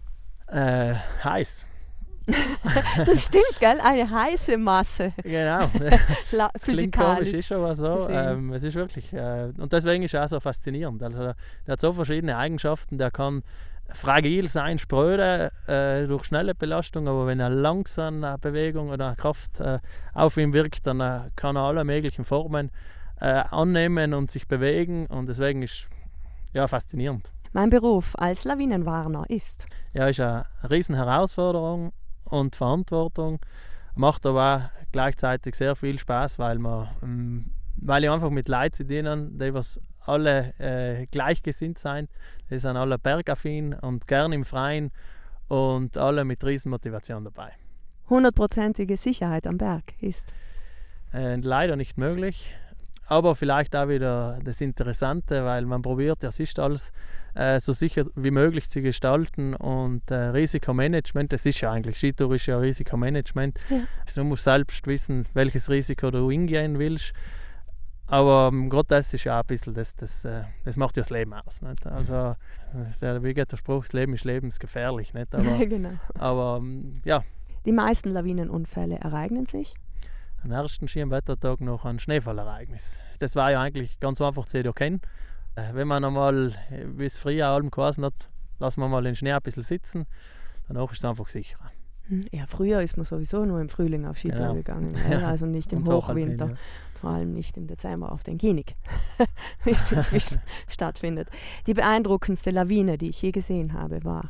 Heiß. Das stimmt, gell? Eine heiße Masse. Genau. Das klingt komisch, ist aber so. Es ist wirklich, und deswegen ist er auch so faszinierend. Also, der hat so verschiedene Eigenschaften. Der kann fragil sein, spröde durch schnelle Belastung, aber wenn er langsam eine Bewegung oder eine Kraft auf ihn wirkt, dann kann er alle möglichen Formen annehmen und sich bewegen und deswegen ist faszinierend. Mein Beruf als Lawinenwarner ist? Ja, ist eine riesen Herausforderung und Verantwortung, macht aber auch gleichzeitig sehr viel Spaß, weil ich einfach mit Leuten zu dienen, die was alle gleichgesinnt sind. Die sind alle bergaffin und gern im Freien und alle mit riesen Motivation dabei. 100%ige Sicherheit am Berg ist? Leider nicht möglich, aber vielleicht auch wieder das Interessante, weil man probiert, das ist alles so sicher wie möglich zu gestalten und Risikomanagement, das ist ja eigentlich, Skitour ist ja Risikomanagement. Ja. Du musst selbst wissen, welches Risiko du hingehen willst. Aber gerade das ist ja ein bisschen, das macht ja das Leben aus. Nicht? Also, wie geht der Spruch, das Leben ist lebensgefährlich. Nicht? Aber, genau. Aber ja. Die meisten Lawinenunfälle ereignen sich? Am ersten Ski-am-Wettertag noch ein Schneefallereignis. Das war ja eigentlich ganz einfach zu erkennen. Wenn man einmal, wie es früher allem geheißen hat, lassen wir mal den Schnee ein bisschen sitzen, danach ist es einfach sicherer. Ja, früher ist man sowieso nur im Frühling auf Skitour gegangen, also nicht im Hochwinter, vor allem nicht im Dezember auf den Kienig, wie es inzwischen stattfindet. Die beeindruckendste Lawine, die ich je gesehen habe, war?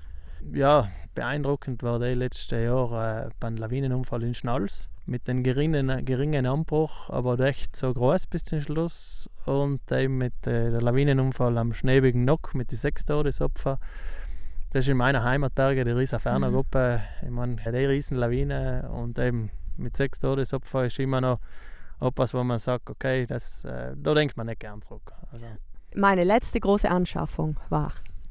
Ja, beeindruckend war der letzte Jahr beim Lawinenunfall in Schnals. Mit einem geringen Anbruch, aber echt so groß bis zum Schluss. Und eben mit der Lawinenunfall am Schneebigen Nock mit den 6 Todesopfern. Das ist in meiner Heimatberge die riesen Fernergruppe. Ich meine, die Riesenlawine und eben mit 6 Todesopfern ist immer noch etwas, wo man sagt, okay, da denkt man nicht gern zurück. Also, meine letzte große Anschaffung war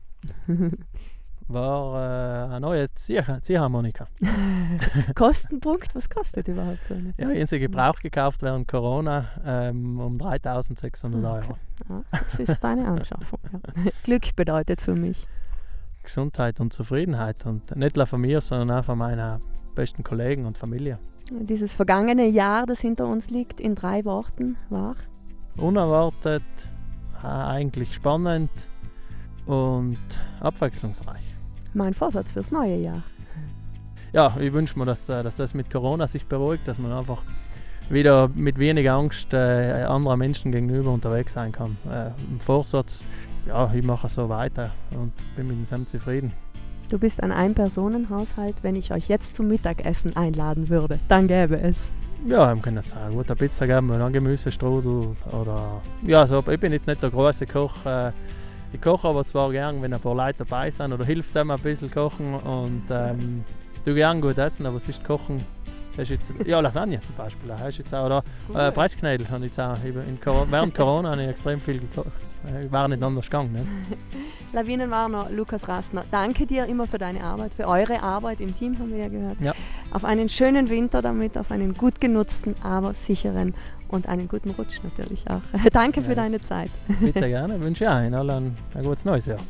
eine neue Ziehharmonika. Kostenpunkt, was kostet überhaupt so eine? Ja, ich habe sie Gebrauch gekauft während Corona um 3.600 €. Okay. Ja, das ist deine Anschaffung. Ja. Glück bedeutet für mich Gesundheit und Zufriedenheit und nicht nur von mir, sondern auch von meinen besten Kollegen und Familie. Dieses vergangene Jahr, das hinter uns liegt, in 3 Worten war? Unerwartet, eigentlich spannend und abwechslungsreich. Mein Vorsatz fürs neue Jahr. Ja, ich wünsche mir, dass das mit Corona sich beruhigt, dass man einfach wieder mit weniger Angst anderer Menschen gegenüber unterwegs sein kann. Im Vorsatz, ja, ich mache so weiter und bin mit dem zufrieden. Du bist ein Ein-Personen-Haushalt. Wenn ich euch jetzt zum Mittagessen einladen würde, dann gäbe es? Ja, ich kann jetzt eine gute Pizza geben oder einen Gemüsestrudel oder... Ja, so, ich bin jetzt nicht der große Koch. Ich koche aber zwar gern, wenn ein paar Leute dabei sind oder hilft es ein bisschen kochen und tue gern gut essen, aber es ist Kochen... Das ist jetzt, ja, Lasagne zum Beispiel. Das ist jetzt auch, oder Preisknädel habe ich jetzt auch. Während Corona habe ich extrem viel gekocht. Ich war nicht anders gegangen. Ne? Lawinenwarner Lukas Rastner, danke dir immer für deine Arbeit, für eure Arbeit im Team, haben wir ja gehört. Ja. Auf einen schönen Winter damit, auf einen gut genutzten, aber sicheren und einen guten Rutsch natürlich auch. Danke für deine Zeit. Bitte gerne, wünsche ich Ihnen allen ein gutes neues Jahr.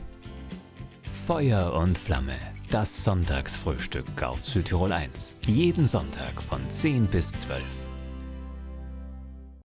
Feuer und Flamme, das Sonntagsfrühstück auf Südtirol 1. Jeden Sonntag von 10 bis 12.